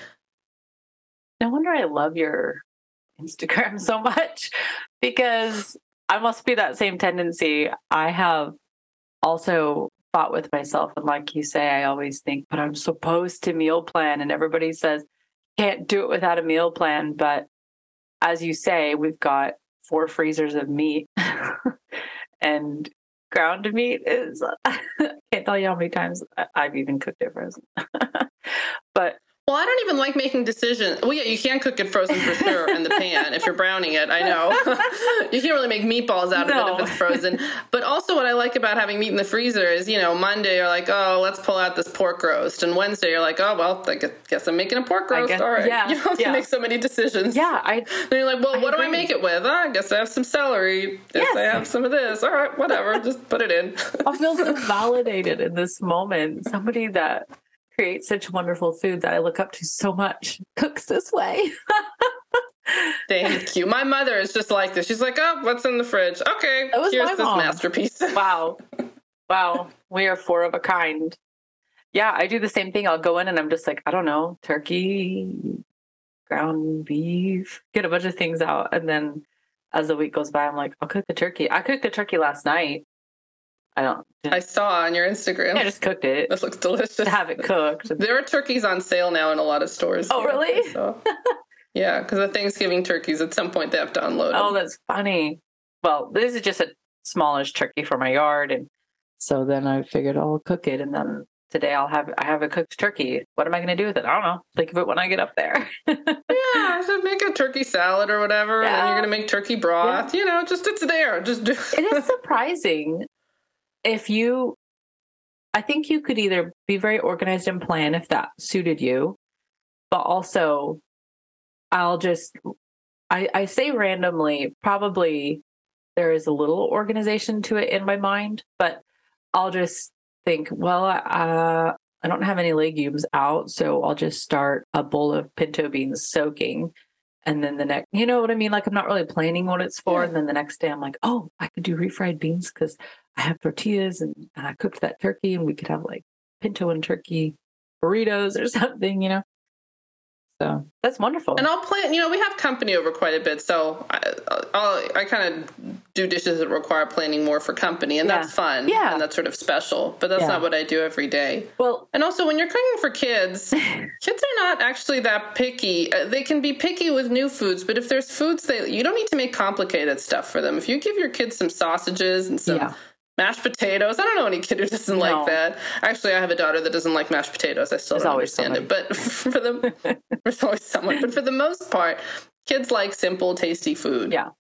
No wonder I love your Instagram so much, because I must be that same tendency. I have also fought with myself. And like you say, I always think, but I'm supposed to meal plan. And everybody says, can't do it without a meal plan. But as you say, we've got four freezers of meat and ground meat is, I can't tell you how many times I've even cooked it frozen. But Well, I don't even like making decisions. Well, yeah, you can cook it frozen for sure in the pan if you're browning it. I know. You can't really make meatballs out No. of it if it's frozen. But also what I like about having meat in the freezer is, you know, Monday you're like, oh, let's pull out this pork roast. And Wednesday you're like, oh, well, I guess I'm making a pork roast. guess- All right. yeah, you don't have yeah. to make so many decisions. yeah, I Then you're like, well, I what do I agree. make it with? Oh, I guess I have some celery. Yes, Yes. I have some of this. All right, whatever. Just put it in. I feel so validated in this moment. Somebody that creates such wonderful food that I look up to so much cooks this way. Thank you. My mother is just like this. She's like, oh, what's in the fridge? Okay, That was here's my this mom. masterpiece. Wow. Wow. We are four of a kind. Yeah, I do the same thing. I'll go in and I'm just like, I don't know, turkey, ground beef, get a bunch of things out. And then as the week goes by, I'm like, I'll cook the turkey. I cooked the turkey last night. I don't. I saw on your Instagram. I just cooked it This looks delicious. to have it cooked. There are turkeys on sale now in a lot of stores. Oh, here, really? So, yeah, because the Thanksgiving turkeys, at some point they have to unload them. Oh, that's funny. Well, this is just a smallish turkey for my yard, and so then I figured I'll cook it, and then today I'll have I have a cooked turkey. What am I going to do with it? I don't know. Think of it when I get up there. Yeah, so make a turkey salad or whatever, and then Yeah. you're going to make turkey broth. You know, just it's there. Just do It is surprising if you. I think you could either be very organized and plan if that suited you, but also I'll just I, I say randomly, probably there is a little organization to it in my mind, but I'll just think, well, uh, I don't have any legumes out, so I'll just start a bowl of pinto beans soaking. And then the next, you know what I mean? Like, I'm not really planning what it's for. Yeah. And then the next day I'm like, oh, I could do refried beans because I have tortillas and, and I cooked that turkey, and we could have like pinto and turkey burritos or something, you know? So that's wonderful. And I'll plan, you know, we have company over quite a bit, so I, I'll, I kind of do dishes that require planning more for company, and Yeah. that's fun. Yeah. And that's sort of special, but that's Yeah. not what I do every day. Well, And also, when you're cooking for kids, kids are not actually that picky. Uh, they can be picky with new foods, but if there's foods that you don't need to make complicated stuff for them. If you give your kids some sausages and some Yeah. mashed potatoes, I don't know any kid who doesn't No. like that. Actually, I have a daughter that doesn't like mashed potatoes. I still There's don't always understand it, but for the there's always someone. But for the most part, kids like simple, tasty food. yeah.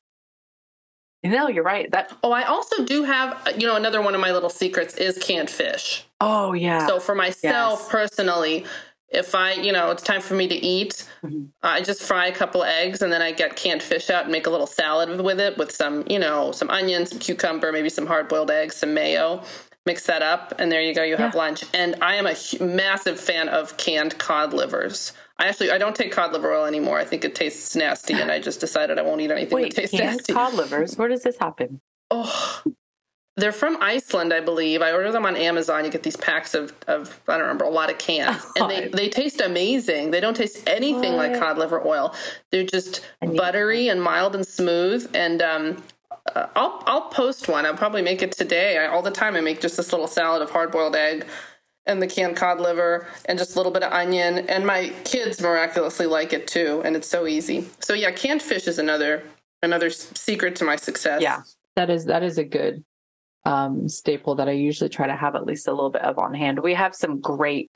No, you're right. That. Oh, I also do have, you know, another one of my little secrets is canned fish. Oh, yeah. So for myself Yes. personally, if I, you know, it's time for me to eat, Mhm. I just fry a couple eggs and then I get canned fish out and make a little salad with, with it with some, you know, some onions, some cucumber, maybe some hard boiled eggs, some mayo. Mix that up, and there you go. You have Yeah. lunch. And I am a hu- massive fan of canned cod livers. I actually I don't take cod liver oil anymore. I think it tastes nasty, and I just decided I won't eat anything Wait, that tastes canned nasty. cod livers. Where does this happen? Oh, they're from Iceland, I believe. I order them on Amazon. You get these packs of, of I don't remember, a lot of cans. Oh, and they, they taste amazing. They don't taste anything like What? cod liver oil. They're just need buttery and mild and smooth. And um, uh, I'll I'll post one. I'll probably make it today. I, all the time I make just this little salad of hard-boiled egg and the canned cod liver and just a little bit of onion. And my kids miraculously like it too. And it's so easy. So yeah, canned fish is another another s- secret to my success. Yeah, that is that is a good um, staple that I usually try to have at least a little bit of on hand. We have some great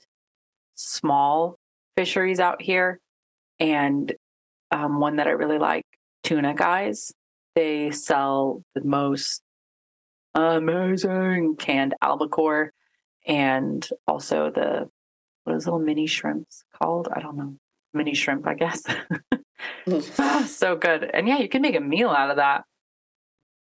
small fisheries out here, and um, one that I really like, Tuna Guys. They sell the most amazing canned albacore, and also the what is little mini shrimps called? I don't know. Mini shrimp, I guess. Ah, so good. And yeah, you can make a meal out of that.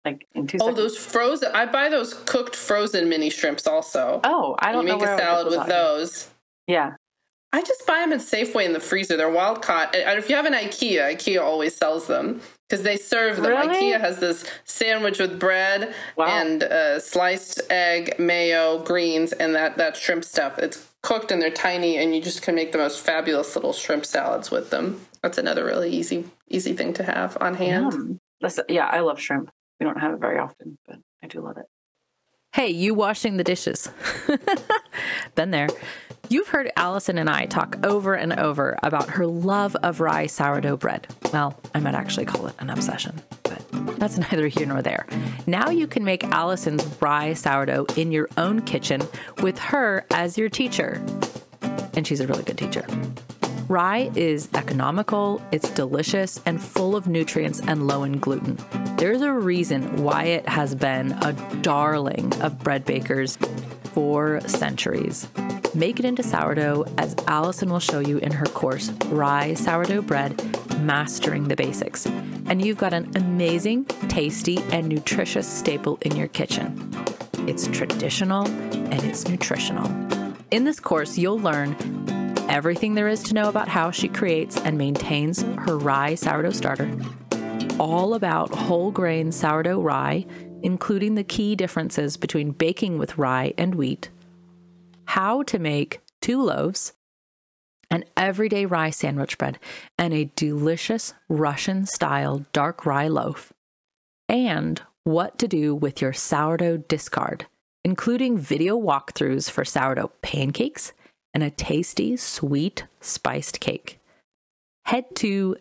like in two Oh, seconds. those frozen. I buy those cooked frozen mini shrimps also. Oh, I don't you know make where a salad with those. those. Yeah. I just buy them at Safeway in the freezer. They're wild caught. And if you have an IKEA, IKEA always sells them because they serve them. Really? IKEA has this sandwich with bread Wow. and uh, sliced egg, mayo, greens, and that, that shrimp stuff. It's cooked and they're tiny, and you just can make the most fabulous little shrimp salads with them. That's another really easy easy thing to have on hand. Yum. That's, yeah, I love shrimp. We don't have it very often, but I do love it. Hey, you washing the dishes. Been there. You've heard Allison and I talk over and over about her love of rye sourdough bread. Well, I might actually call it an obsession, but that's neither here nor there. Now you can make Allison's rye sourdough in your own kitchen with her as your teacher. And she's a really good teacher. Rye is economical, it's delicious, and full of nutrients and low in gluten. There's a reason why it has been a darling of bread bakers for centuries. Make it into sourdough, as Allison will show you in her course, Rye Sourdough Bread, Mastering the Basics. And you've got an amazing, tasty, and nutritious staple in your kitchen. It's traditional and it's nutritional. In this course, you'll learn everything there is to know about how she creates and maintains her rye sourdough starter, all about whole grain sourdough rye, including the key differences between baking with rye and wheat, how to make two loaves, an everyday rye sandwich bread, and a delicious Russian-style dark rye loaf, and what to do with your sourdough discard, including video walkthroughs for sourdough pancakes and a tasty, sweet, spiced cake. Head to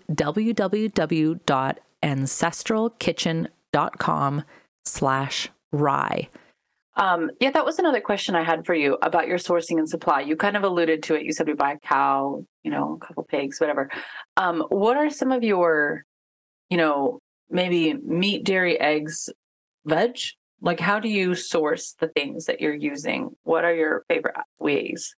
www.ancestralkitchen.com slash rye. Um, yeah, that was another question I had for you about your sourcing and supply. You kind of alluded to it. You said we buy a cow, you know, a couple pigs, whatever. Um, what are some of your, you know, maybe meat, dairy, eggs, veg? Like, how do you source the things that you're using? What are your favorite ways?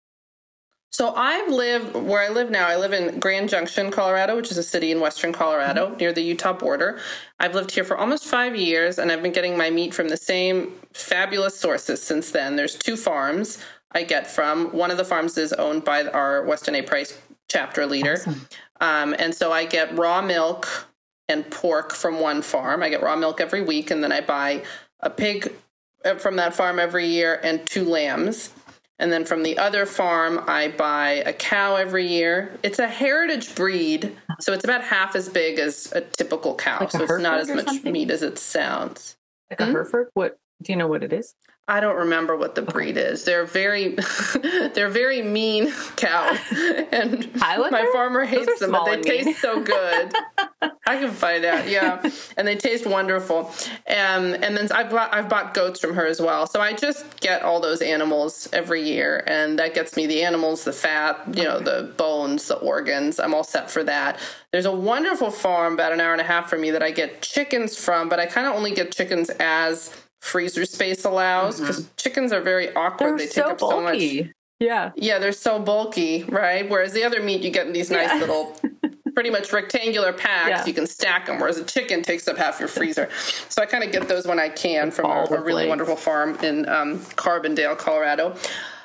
So I've lived where I live now. I live in Grand Junction, Colorado, which is a city in western Colorado mm-hmm. near the Utah border. I've lived here for almost five years, and I've been getting my meat from the same fabulous sources since then. There's two farms I get from. One of the farms is owned by our Weston A. Price chapter leader. Awesome. Um, and so I get raw milk and pork from one farm. I get raw milk every week, and then I buy a pig from that farm every year and two lambs. And then from the other farm, I buy a cow every year. It's a heritage breed, so it's about half as big as a typical cow. Like so it's not as much something? meat as it sounds. Like a hmm? Hereford? What? Do you know what it is? I don't remember what the breed okay. is. They're very, they're very mean cows, and Highlander? my farmer hates them, but they taste mean. so good. I can find out, yeah, and they taste wonderful. Um, and then I've bought, I've bought goats from her as well. So I just get all those animals every year, and that gets me the animals, the fat, you know, the bones, the organs. I'm all set for that. There's a wonderful farm about an hour and a half from me that I get chickens from, but I kind of only get chickens as freezer space allows, because mm-hmm. chickens are very awkward. They're they take so up bulky. so much. Yeah. Yeah, they're so bulky, right? Whereas the other meat, you get in these nice yeah. little, pretty much rectangular packs. Yeah. You can stack them, whereas a chicken takes up half your freezer. So I kind of get those when I can from a, a really wonderful farm in um, Carbondale, Colorado.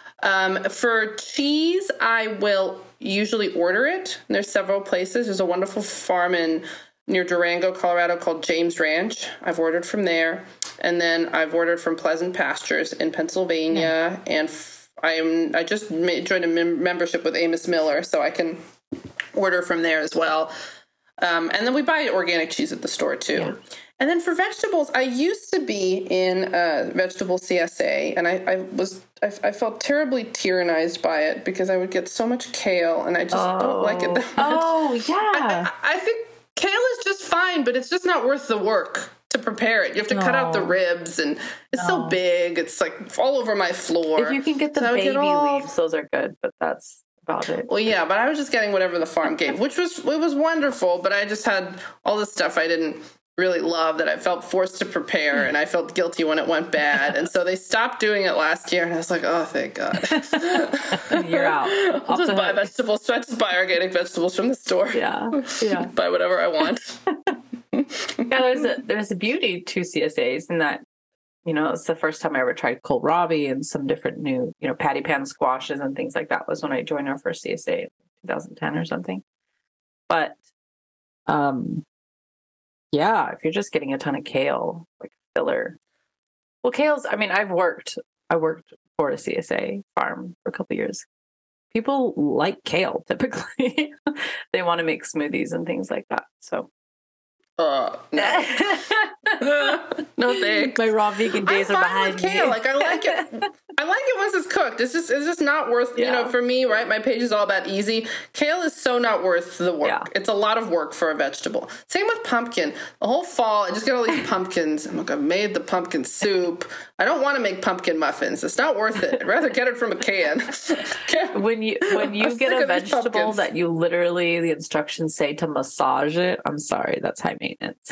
Um, for cheese, I will usually order it. There's several places. There's a wonderful farm in near Durango, Colorado called James Ranch. I've ordered from there. And then I've ordered from Pleasant Pastures in Pennsylvania. Yeah. And f- I'm, I just made, joined a mem- membership with Amos Miller, so I can order from there as well. Um, and then we buy organic cheese at the store, too. Yeah. And then for vegetables, I used to be in uh, vegetable C S A, and I, I was I, I felt terribly tyrannized by it because I would get so much kale, and I just oh. don't like it that much. Oh, yeah. I, I, I think kale is just fine, but it's just not worth the work to prepare it. You have to no. cut out the ribs, and it's no. so big. It's like all over my floor. If you can get the so baby all... leaves, those are good, but that's about it. Well, yeah, but I was just getting whatever the farm gave, which was, it was wonderful, but I just had all this stuff I didn't really love that I felt forced to prepare, and I felt guilty when it went bad. And so they stopped doing it last year, and I was like, oh, thank God. You're out. I'll just buy vegetables. So I just buy organic vegetables from the store. Yeah, yeah. Buy whatever I want. Yeah, Yeah, there's a there's a beauty to C S As in that, you know, it's the first time I ever tried kohlrabi and some different new, you know, patty pan squashes and things like that was when I joined our first C S A in twenty ten or something. But um, yeah, if you're just getting a ton of kale, like filler. Well, kale's, I mean, I've worked, I worked for a C S A farm for a couple of years. People like kale typically. They want to make smoothies and things like that. So. Uh, no. No thanks. My raw vegan days I'm are fine behind with kale. me. Like I like it. I like it once it's cooked. It's just it's just not worth Yeah. you know, for me, right? My page is all about easy. Kale is so not worth the work. Yeah. It's a lot of work for a vegetable. Same with pumpkin. The whole fall I just get all these pumpkins. I'm like, I've made the pumpkin soup. I don't want to make pumpkin muffins. It's not worth it. I'd rather get it from a can. When you when you I'm get sick a of these vegetable pumpkins. that you literally the instructions say to massage it, I'm sorry, that's high maintenance.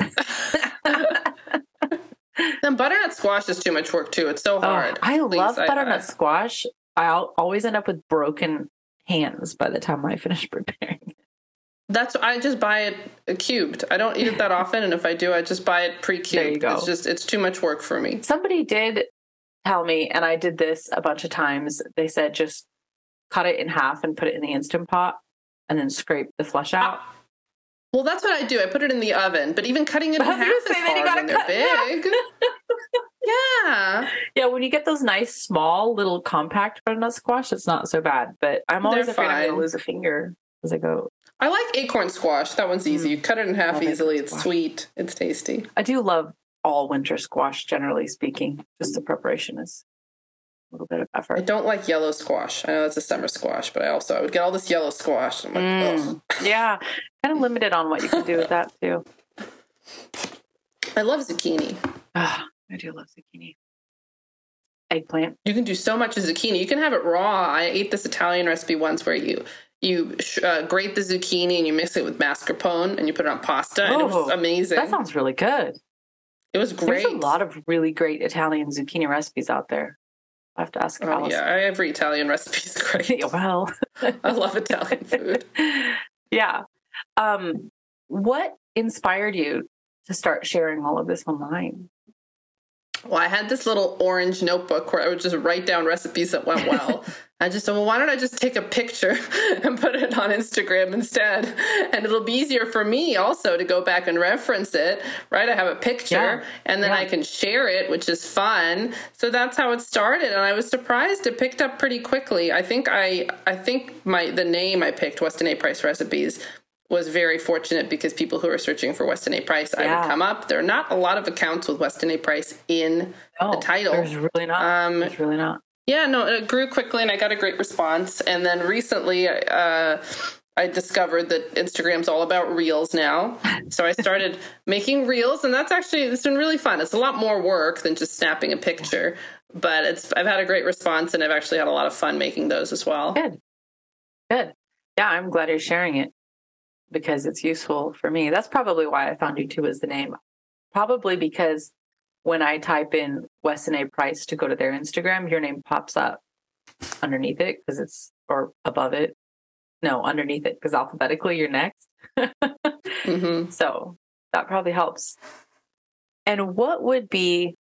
Then butternut squash is too much work too. It's so hard. Oh, I Please, love I- butternut I- squash. I always end up with broken hands by the time I finish preparing it. That's I just buy it cubed. I don't eat it that often, and if I do, I just buy it pre-cubed. There you go. It's just it's too much work for me. Somebody did tell me, and I did this a bunch of times. They said just cut it in half and put it in the Instant Pot, and then scrape the flesh out. Well, that's what I do. I put it in the oven, but even cutting it in I was half gonna is say, then you hard when gotta they're cut it in big. Yeah. Yeah, when you get those nice, small, little compact butternut squash, it's not so bad. But I'm always They're afraid I'm going fine. to lose a finger as I go. I like acorn squash. That one's easy. You cut it in half Love easily. acorn It's squash. sweet. It's tasty. I do love all winter squash, generally speaking. Just the preparation is a little bit of I effort. don't like yellow squash. I know that's a summer squash, but I also I would get all this yellow squash. I'm like, Mm. ugh. Yeah, kind of limited on what you can do with that too. I love zucchini. Ah, I do love zucchini. Eggplant. You can do so much with zucchini. You can have it raw. I ate this Italian recipe once where you you uh, grate the zucchini and you mix it with mascarpone and you put it on pasta, and it was Oh, amazing. That sounds really good. It was great. There's a lot of really great Italian zucchini recipes out there. I have to ask Oh, Alice. yeah, every Italian recipe is great. Well, I love Italian food. Yeah. Um, what inspired you to start sharing all of this online? Well, I had this little orange notebook where I would just write down recipes that went well. I just said, well, why don't I just take a picture and put it on Instagram instead? And it'll be easier for me also to go back and reference it, right? I have a picture Yeah. and then Yeah. I can share it, which is fun. So that's how it started. And I was surprised it picked up pretty quickly. I think I, I think my, the name I picked, Weston A. Price Recipes, was very fortunate because people who are searching for Weston A. Price, I Yeah. would come up. There are not a lot of accounts with Weston A. Price in No, the title. There's really not. Um, there's really not. Yeah, no, it grew quickly and I got a great response. And then recently, uh, I discovered that Instagram's all about reels now. So I started making reels, and that's actually, it's been really fun. It's a lot more work than just snapping a picture, but it's, I've had a great response and I've actually had a lot of fun making those as well. Good. Good. Yeah, I'm glad you're sharing it because it's useful for me. That's probably why I found you too as the name. Probably because when I type in Weston A. Price to go to their Instagram, your name pops up underneath it because it's, or above it. No, underneath it because alphabetically you're next. Mm-hmm. So that probably helps. And what would be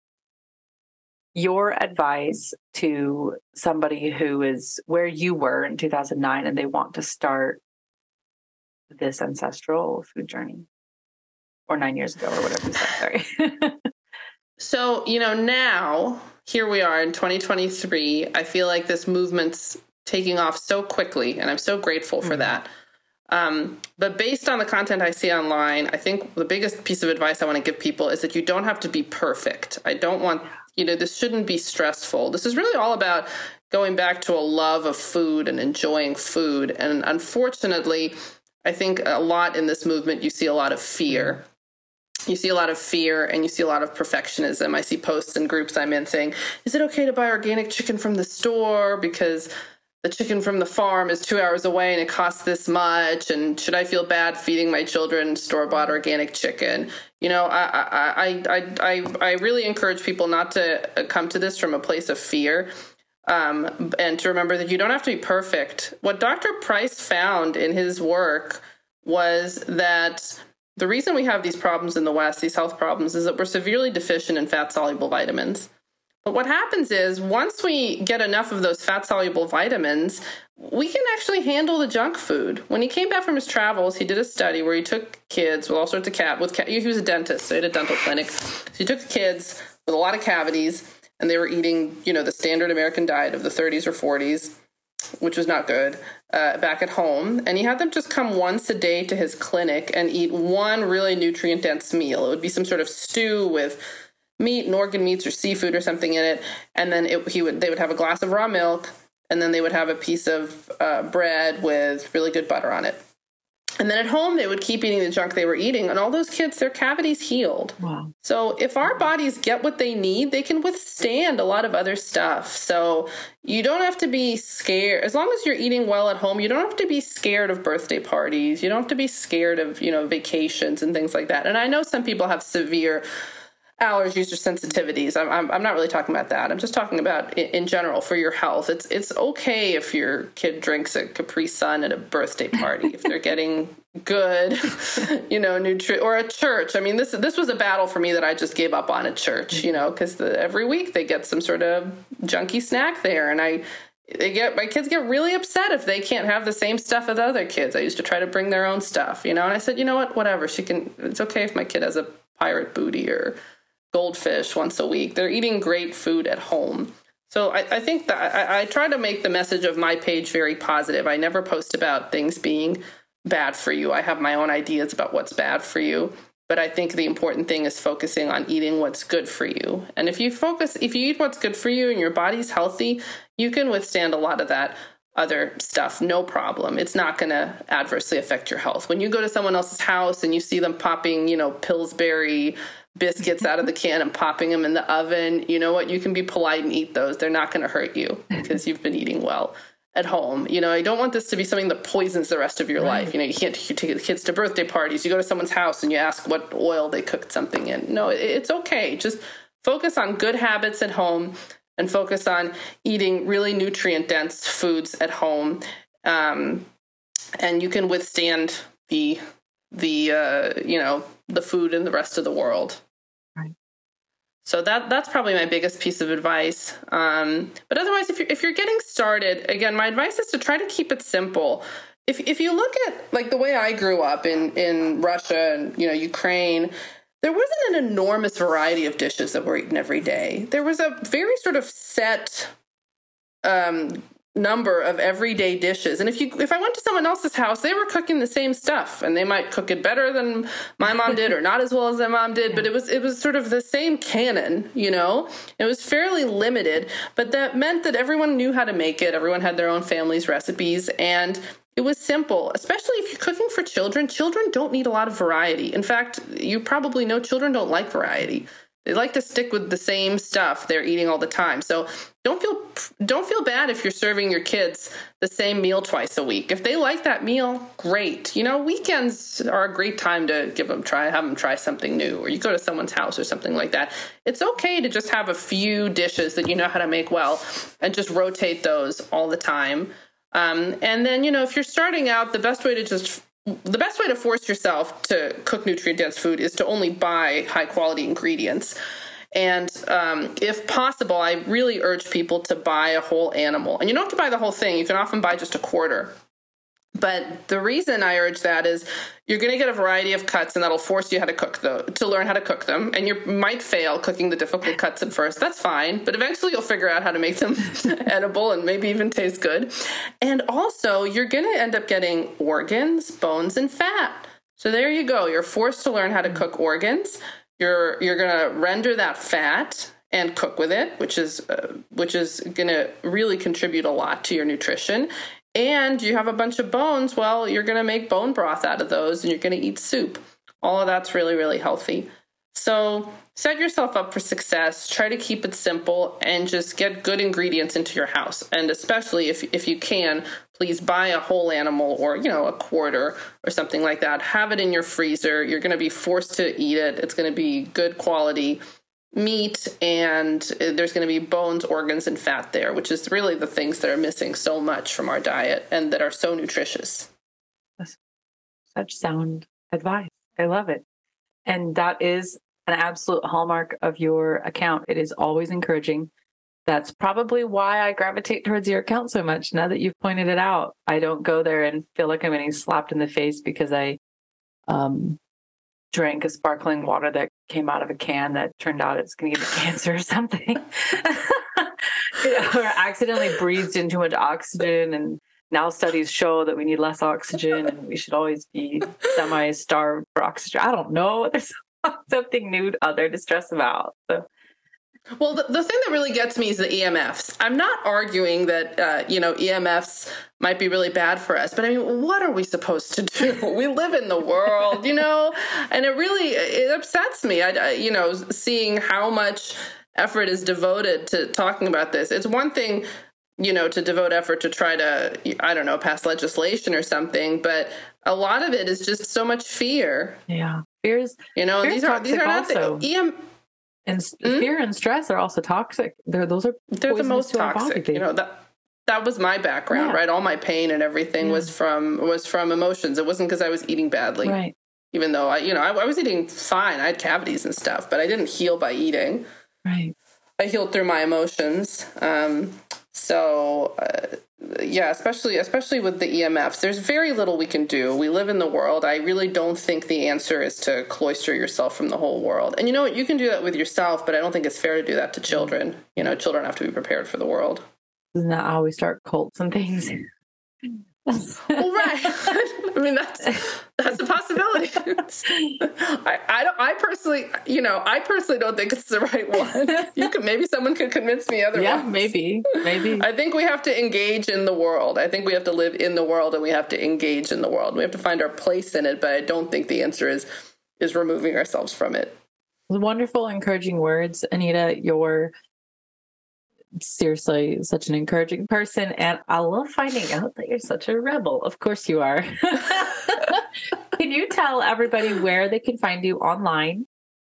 your advice to somebody who is where you were in two thousand nine and they want to start this ancestral food journey? Or nine years ago or whatever you said, sorry. So, you know, now, here we are in twenty twenty-three. I feel like this movement's taking off so quickly, and I'm so grateful for Mm-hmm. that. Um, but based on the content I see online, I think the biggest piece of advice I want to give people is that you don't have to be perfect. I don't want, you know, this shouldn't be stressful. This is really all about going back to a love of food and enjoying food. And unfortunately, I think a lot in this movement, you see a lot of fear. You see a lot of fear and you see a lot of perfectionism. I see posts in groups I'm in saying, is it okay to buy organic chicken from the store because the chicken from the farm is two hours away and it costs this much? And should I feel bad feeding my children store-bought organic chicken? You know, I, I, I, I, I really encourage people not to come to this from a place of fear. Um, and to remember that you don't have to be perfect. What Doctor Price found in his work was that the reason we have these problems in the West, these health problems, is that we're severely deficient in fat-soluble vitamins. But what happens is once we get enough of those fat-soluble vitamins, we can actually handle the junk food. When he came back from his travels, he did a study where he took kids with all sorts of cat with cat, he was a dentist, so he had a dental clinic. So he took kids with a lot of cavities, and they were eating, you know, the standard American diet of the thirties or forties, which was not good, uh, back at home. And he had them just come once a day to his clinic and eat one really nutrient-dense meal. It would be some sort of stew with meat and organ meats or seafood or something in it. And then it, he would they would have a glass of raw milk, and then they would have a piece of uh, bread with really good butter on it. And then at home, they would keep eating the junk they were eating. And all those kids, their cavities healed. Wow. So if our bodies get what they need, they can withstand a lot of other stuff. So you don't have to be scared. As long as you're eating well at home, you don't have to be scared of birthday parties. You don't have to be scared of, you know, vacations and things like that. And I know some people have severe allergies or sensitivities. I'm, I'm, I'm not really talking about that. I'm just talking about in, in general for your health. It's it's okay if your kid drinks a Capri Sun at a birthday party, if they're getting good, you know, nutri or a church. I mean, this this was a battle for me that I just gave up on at church, you know, because every week they get some sort of junky snack there, and I. They get my kids get really upset if they can't have the same stuff as other kids. I used to try to bring their own stuff, you know, and I said, you know what, whatever. She can. It's okay if my kid has a pirate booty or goldfish once a week. They're eating great food at home. So I, I think that I, I try to make the message of my page very positive. I never post about things being bad for you. I have my own ideas about what's bad for you. But I think the important thing is focusing on eating what's good for you. And if you focus, if you eat what's good for you and your body's healthy, you can withstand a lot of that other stuff, no problem. It's not going to adversely affect your health. When you go to someone else's house and you see them popping, you know, Pillsbury biscuits out of the can and popping them in the oven, you know what? You can be polite and eat those. They're not going to hurt you because you've been eating well at home. You know, I don't want this to be something that poisons the rest of your right. life. You know, you can't take the kids to birthday parties. You go to someone's house and you ask what oil they cooked something in. No, it's okay. Just focus on good habits at home and focus on eating really nutrient-dense foods at home. Um, and you can withstand the, the uh, you know, the food in the rest of the world. Right. So that that's probably my biggest piece of advice. Um, but otherwise, if you're, if you're getting started, again, my advice is to try to keep it simple. If if you look at like the way I grew up in, in Russia and, you know, Ukraine, there wasn't an enormous variety of dishes that were eaten every day. There was a very sort of set um number of everyday dishes. And if you if I went to someone else's house, they were cooking the same stuff, and they might cook it better than my mom did or not as well as their mom did, but it was it was sort of the same canon, you know. It was fairly limited, but that meant that everyone knew how to make it. Everyone had their own family's recipes, and it was simple, especially if you're cooking for children. Children don't need a lot of variety. In fact, you probably know children don't like variety. They like to stick with the same stuff they're eating all the time. So don't feel don't feel bad if you're serving your kids the same meal twice a week. If they like that meal, great. You know, weekends are a great time to give them try, have them try something new, or you go to someone's house or something like that. It's okay to just have a few dishes that you know how to make well and just rotate those all the time. Um, and then, you know, if you're starting out, the best way to just The best way to force yourself to cook nutrient-dense food is to only buy high-quality ingredients. And um, if possible, I really urge people to buy a whole animal. And you don't have to buy the whole thing. You can often buy just a quarter. But the reason I urge that is you're going to get a variety of cuts, and that'll force you how to cook the, to learn how to cook them. And you might fail cooking the difficult cuts at first. That's fine. But eventually you'll figure out how to make them edible and maybe even taste good. And also you're going to end up getting organs, bones, and fat. So there you go. You're forced to learn how to cook organs. You're, you're going to render that fat and cook with it, which is, uh, which is going to really contribute a lot to your nutrition. And you have a bunch of bones, well, you're going to make bone broth out of those, and you're going to eat soup. All of that's really, really healthy. So set yourself up for success. Try to keep it simple and just get good ingredients into your house. And especially if if you can, please buy a whole animal or, you know, a quarter or something like that. Have it in your freezer. You're going to be forced to eat it. It's going to be good quality meat, and there's going to be bones, organs, and fat there, which is really the things that are missing so much from our diet and that are so nutritious. That's such sound advice. I love it. And that is an absolute hallmark of your account. It is always encouraging. That's probably why I gravitate towards your account so much. Now that you've pointed it out, I don't go there and feel like I'm getting slapped in the face because I um, drank a sparkling water that came out of a can that turned out it's going to give me cancer or something. Or accidentally breathed in too much oxygen. And now studies show that we need less oxygen and we should always be semi-starved for oxygen. I don't know. There's something new out there to stress about. So. Well, the, the thing that really gets me is the E M Fs. I'm not arguing that, uh, you know, E M Fs might be really bad for us, but I mean, what are we supposed to do? We live in the world, you know, and it really, it upsets me, I, I, you know, seeing how much effort is devoted to talking about this. It's one thing, you know, to devote effort to try to, I don't know, pass legislation or something, but a lot of it is just so much fear. Yeah. Fears, you know, fear's these are, these are not also. the E M. And mm-hmm. fear and stress are also toxic. They're those are they're the most toxic. You know that that was my background, yeah. right? All my pain and everything yeah. was from was from emotions. It wasn't because I was eating badly, right? Even though I, you know, I, I was eating fine. I had cavities and stuff, but I didn't heal by eating. Right. I healed through my emotions. Um, so. Uh, Yeah, especially especially with the E M Fs. There's very little we can do. We live in the world. I really don't think the answer is to cloister yourself from the whole world. And you know what? You can do that with yourself, but I don't think it's fair to do that to children. You know, children have to be prepared for the world. Isn't that how we start cults and things? Well, right. I mean, that's that's a possibility. I, I don't. I personally, you know, I personally don't think it's the right one. You could maybe someone could convince me otherwise. Yeah, maybe, maybe. I think we have to engage in the world. I think we have to live in the world, and we have to engage in the world. We have to find our place in it. But I don't think the answer is is removing ourselves from it. Wonderful, encouraging words, Anita. You're seriously such an encouraging person, and I love finding out that you're such a rebel. Of course you are. Can you tell everybody where they can find you online?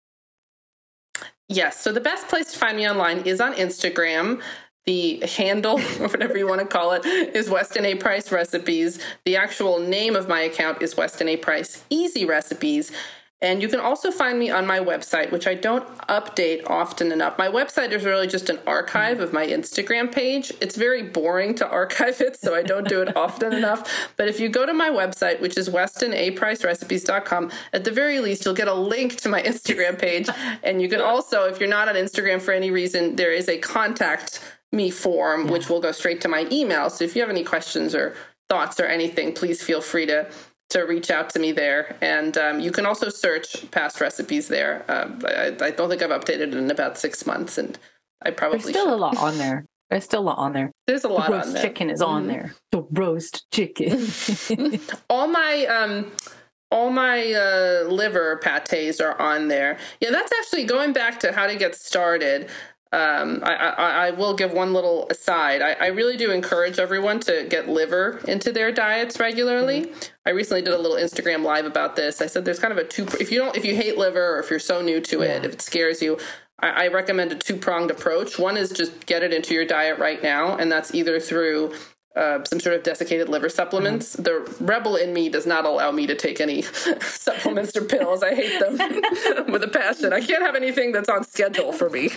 Yes. So the best place to find me online is on Instagram. The handle, or whatever you want to call it, is Weston A. Price Recipes. The actual name of my account is Weston A. Price Easy Recipes. And you can also find me on my website, which I don't update often enough. My website is really just an archive of my Instagram page. It's very boring to archive it, so I don't do it often enough. But if you go to my website, which is weston a price recipes dot com, at the very least, you'll get a link to my Instagram page. And you can also, if you're not on Instagram for any reason, there is a contact me form, yeah. which will go straight to my email. So if you have any questions or thoughts or anything, please feel free to to reach out to me there. And um, you can also search past recipes there. Um, I, I don't think I've updated it in about six months, and I probably There's still should. a lot on there. There's still a lot on there. There's a lot the roast on there. Chicken is on mm-hmm. there. The roast chicken. all my um, all my uh, liver patés are on there. Yeah, that's actually going back to how to get started. Um, I, I, I will give one little aside. I, I really do encourage everyone to get liver into their diets regularly. Mm-hmm. I recently did a little Instagram live about this. I said there's kind of a two, if you don't, if you hate liver or if you're so new to it, yeah. if it scares you, I, I recommend a two-pronged approach. One is just get it into your diet right now. And that's either through Uh, some sort of desiccated liver supplements. Mm-hmm. The rebel in me does not allow me to take any supplements or pills. I hate them with a passion. I can't have anything that's on schedule for me.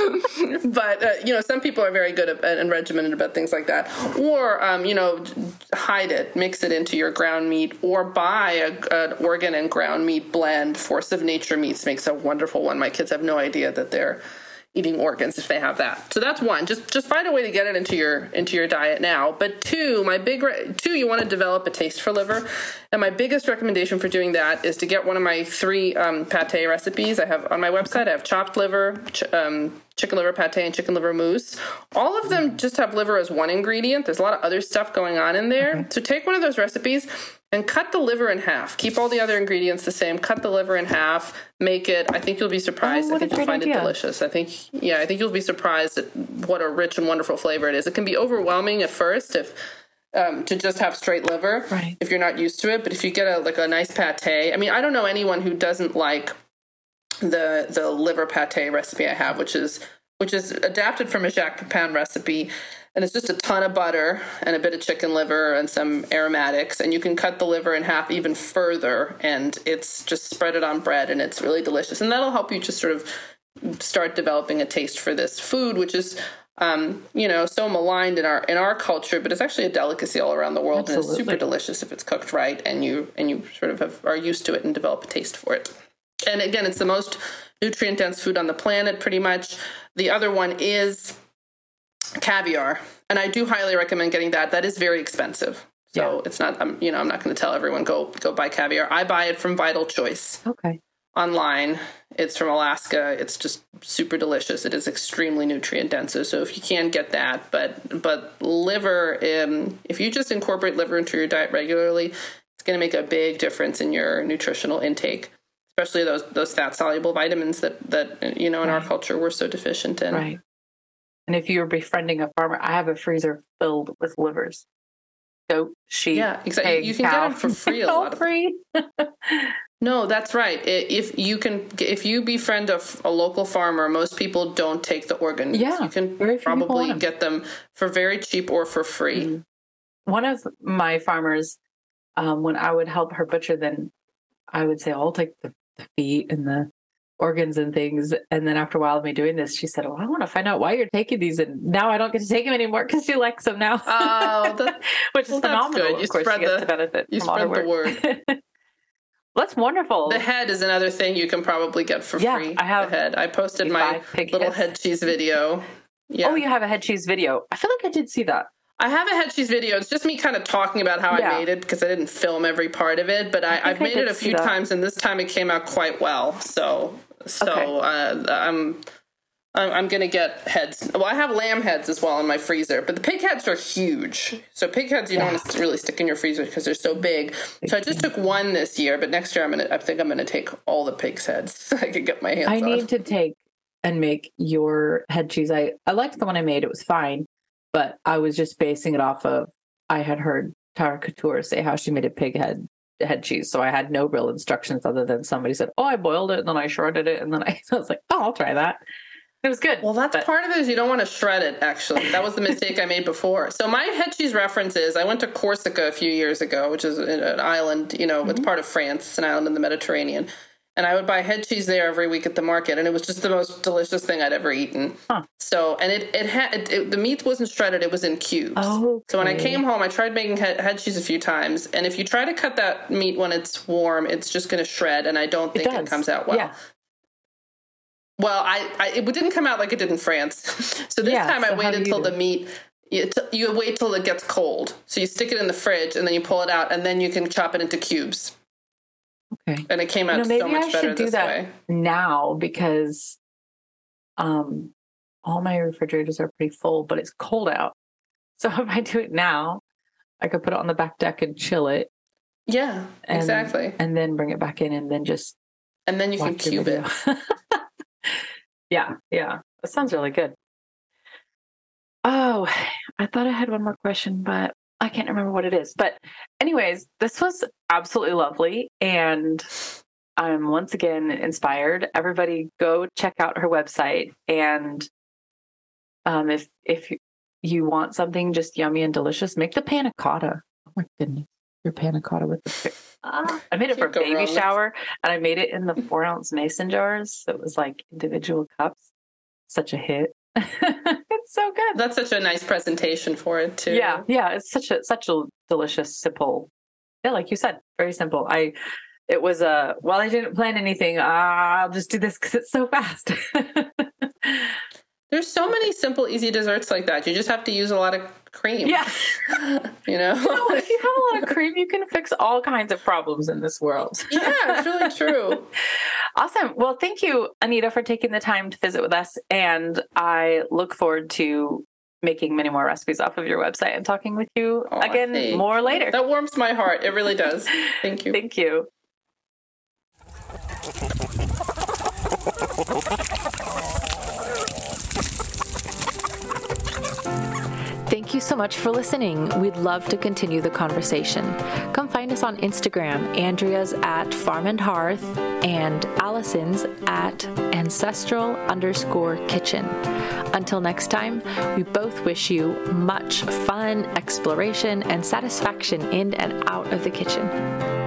But, uh, you know, some people are very good at, and regimented about things like that. Or, um, you know, hide it, mix it into your ground meat, or buy a, an organ and ground meat blend. Force of Nature Meats makes a wonderful one. My kids have no idea that they're eating organs if they have that. So that's one. Just just find a way to get it into your into your diet now. But two, my big re- two, you want to develop a taste for liver, and my biggest recommendation for doing that is to get one of my three um, pate recipes. I have on my website. I have chopped liver, ch- um, chicken liver pate, and chicken liver mousse. All of them just have liver as one ingredient. There's a lot of other stuff going on in there. Okay. So take one of those recipes and cut the liver in half. Keep all the other ingredients the same. Cut the liver in half. Make it. I think you'll be surprised. Oh, I think you'll find idea. it delicious. I think, yeah, I think you'll be surprised at what a rich and wonderful flavor it is. It can be overwhelming at first if um, to just have straight liver right. if you're not used to it. But if you get a like a nice pate, I mean, I don't know anyone who doesn't like the the liver pate recipe I have, which is which is adapted from a Jacques Pepin recipe. And it's just a ton of butter and a bit of chicken liver and some aromatics. And you can cut the liver in half even further, and it's just spread it on bread, and it's really delicious. And that'll help you just sort of start developing a taste for this food, which is, um, you know, so maligned in our in our culture, but it's actually a delicacy all around the world. Absolutely. And it's super delicious if it's cooked right, and you and you sort of have, are used to it and develop a taste for it. And again, it's the most nutrient-dense food on the planet, pretty much. The other one is caviar, and I do highly recommend getting that. That is very expensive, so yeah. it's not. I'm, you know, I'm not going to tell everyone go go buy caviar. I buy it from Vital Choice. Okay. Online. It's from Alaska. It's just super delicious. It is extremely nutrient dense. So if you can get that, but but liver, um, if you just incorporate liver into your diet regularly, it's going to make a big difference in your nutritional intake, especially those those fat soluble vitamins that that you know in right. our culture we're so deficient in. Right. And if you're befriending a farmer, I have a freezer filled with livers. Goat, sheep, yeah, exactly. Pig, you can cow. get them for free. A All lot of free. No, that's right. If you can, if you befriend a, a local farmer, most people don't take the organs. Yeah, you can probably them. get them for very cheap or for free. Mm-hmm. One of my farmers, um, when I would help her butcher, then I would say, "I'll take the, the feet and the organs and things." And then after a while of me doing this, she said, "Well, I want to find out why you're taking these." And now I don't get to take them anymore because she likes them now. Oh, that, which is well, phenomenal. Good. You of course, spread she gets the, to benefit you from all her spread work. the word. That's wonderful. The head is another thing you can probably get for yeah, free. I have the head. I posted my little heads. head cheese video. Yeah. Oh, you have a head cheese video. I feel like I did see that. I have a head cheese video. It's just me kind of talking about how yeah. I made it because I didn't film every part of it, but I, I I've made I it a few that. times, and this time it came out quite well. So, so okay. uh, I'm. I'm going to get heads. Well, I have lamb heads as well in my freezer, but the pig heads are huge. So pig heads you yeah. don't want to really stick in your freezer because they're so big. So I just took one this year, but next year I'm going to. I think I'm going to take all the pig's heads so I can get my hands. I on. need to take and make your head cheese. I I liked the one I made; it was fine, but I was just basing it off of. I had heard Tara Couture say how she made a pig head head cheese, so I had no real instructions other than somebody said, "Oh, I boiled it and then I shredded it," and then I, I was like, "Oh, I'll try that." It was good. Well, that's but. part of it is you don't want to shred it, actually. That was the mistake I made before. So my head cheese reference is I went to Corsica a few years ago, which is an island, you know, mm-hmm. it's part of France. It's an island in the Mediterranean. And I would buy head cheese there every week at the market, and it was just the most delicious thing I'd ever eaten. Huh. So, and it, it had, it, it, the meat wasn't shredded, it was in cubes. Okay. So when I came home, I tried making head, head cheese a few times, and if you try to cut that meat when it's warm, it's just going to shred, and I don't think it, it comes out well. Yeah. Well, I, I it didn't come out like it did in France. So this yeah, time so I waited till the meat, you, you wait till it gets cold. So you stick it in the fridge and then you pull it out and then you can chop it into cubes. Okay. And it came out you know, maybe so much I better should do this that way. Now because um, all my refrigerators are pretty full, but it's cold out. So if I do it now, I could put it on the back deck and chill it. Yeah, and, exactly. And then bring it back in and then just And then you can cube it. Yeah, yeah. That sounds really good. Oh, I thought I had one more question, but I can't remember what it is. But anyways, this was absolutely lovely. And I'm once again inspired. Everybody go check out her website. And um, if if you want something just yummy and delicious, make the panna cotta. Oh my goodness. Your panna cotta with the uh, I made it for a baby shower, and I made it in the four ounce mason jars. So it was like individual cups. Such a hit. It's so good. That's such a nice presentation for it too. Yeah, yeah. It's such a such a delicious, simple. Yeah, like you said, very simple. I. It was a. Uh, well, I didn't plan anything. Uh, I'll just do this because it's so fast. There's so many simple, easy desserts like that. You just have to use a lot of cream. Yeah. you know? You know, if you have a lot of cream, you can fix all kinds of problems in this world. Yeah, it's really true. Awesome. Well, thank you, Anita, for taking the time to visit with us. And I look forward to making many more recipes off of your website and talking with you oh, again thanks. more later. That warms my heart. It really does. Thank you. Thank you. Thank you so much for listening. We'd love to continue the conversation. Come find us on Instagram. Andrea's at Farm and Hearth and Allison's at ancestral underscore kitchen. Until next time, we both wish you much fun, exploration, and satisfaction in and out of the kitchen.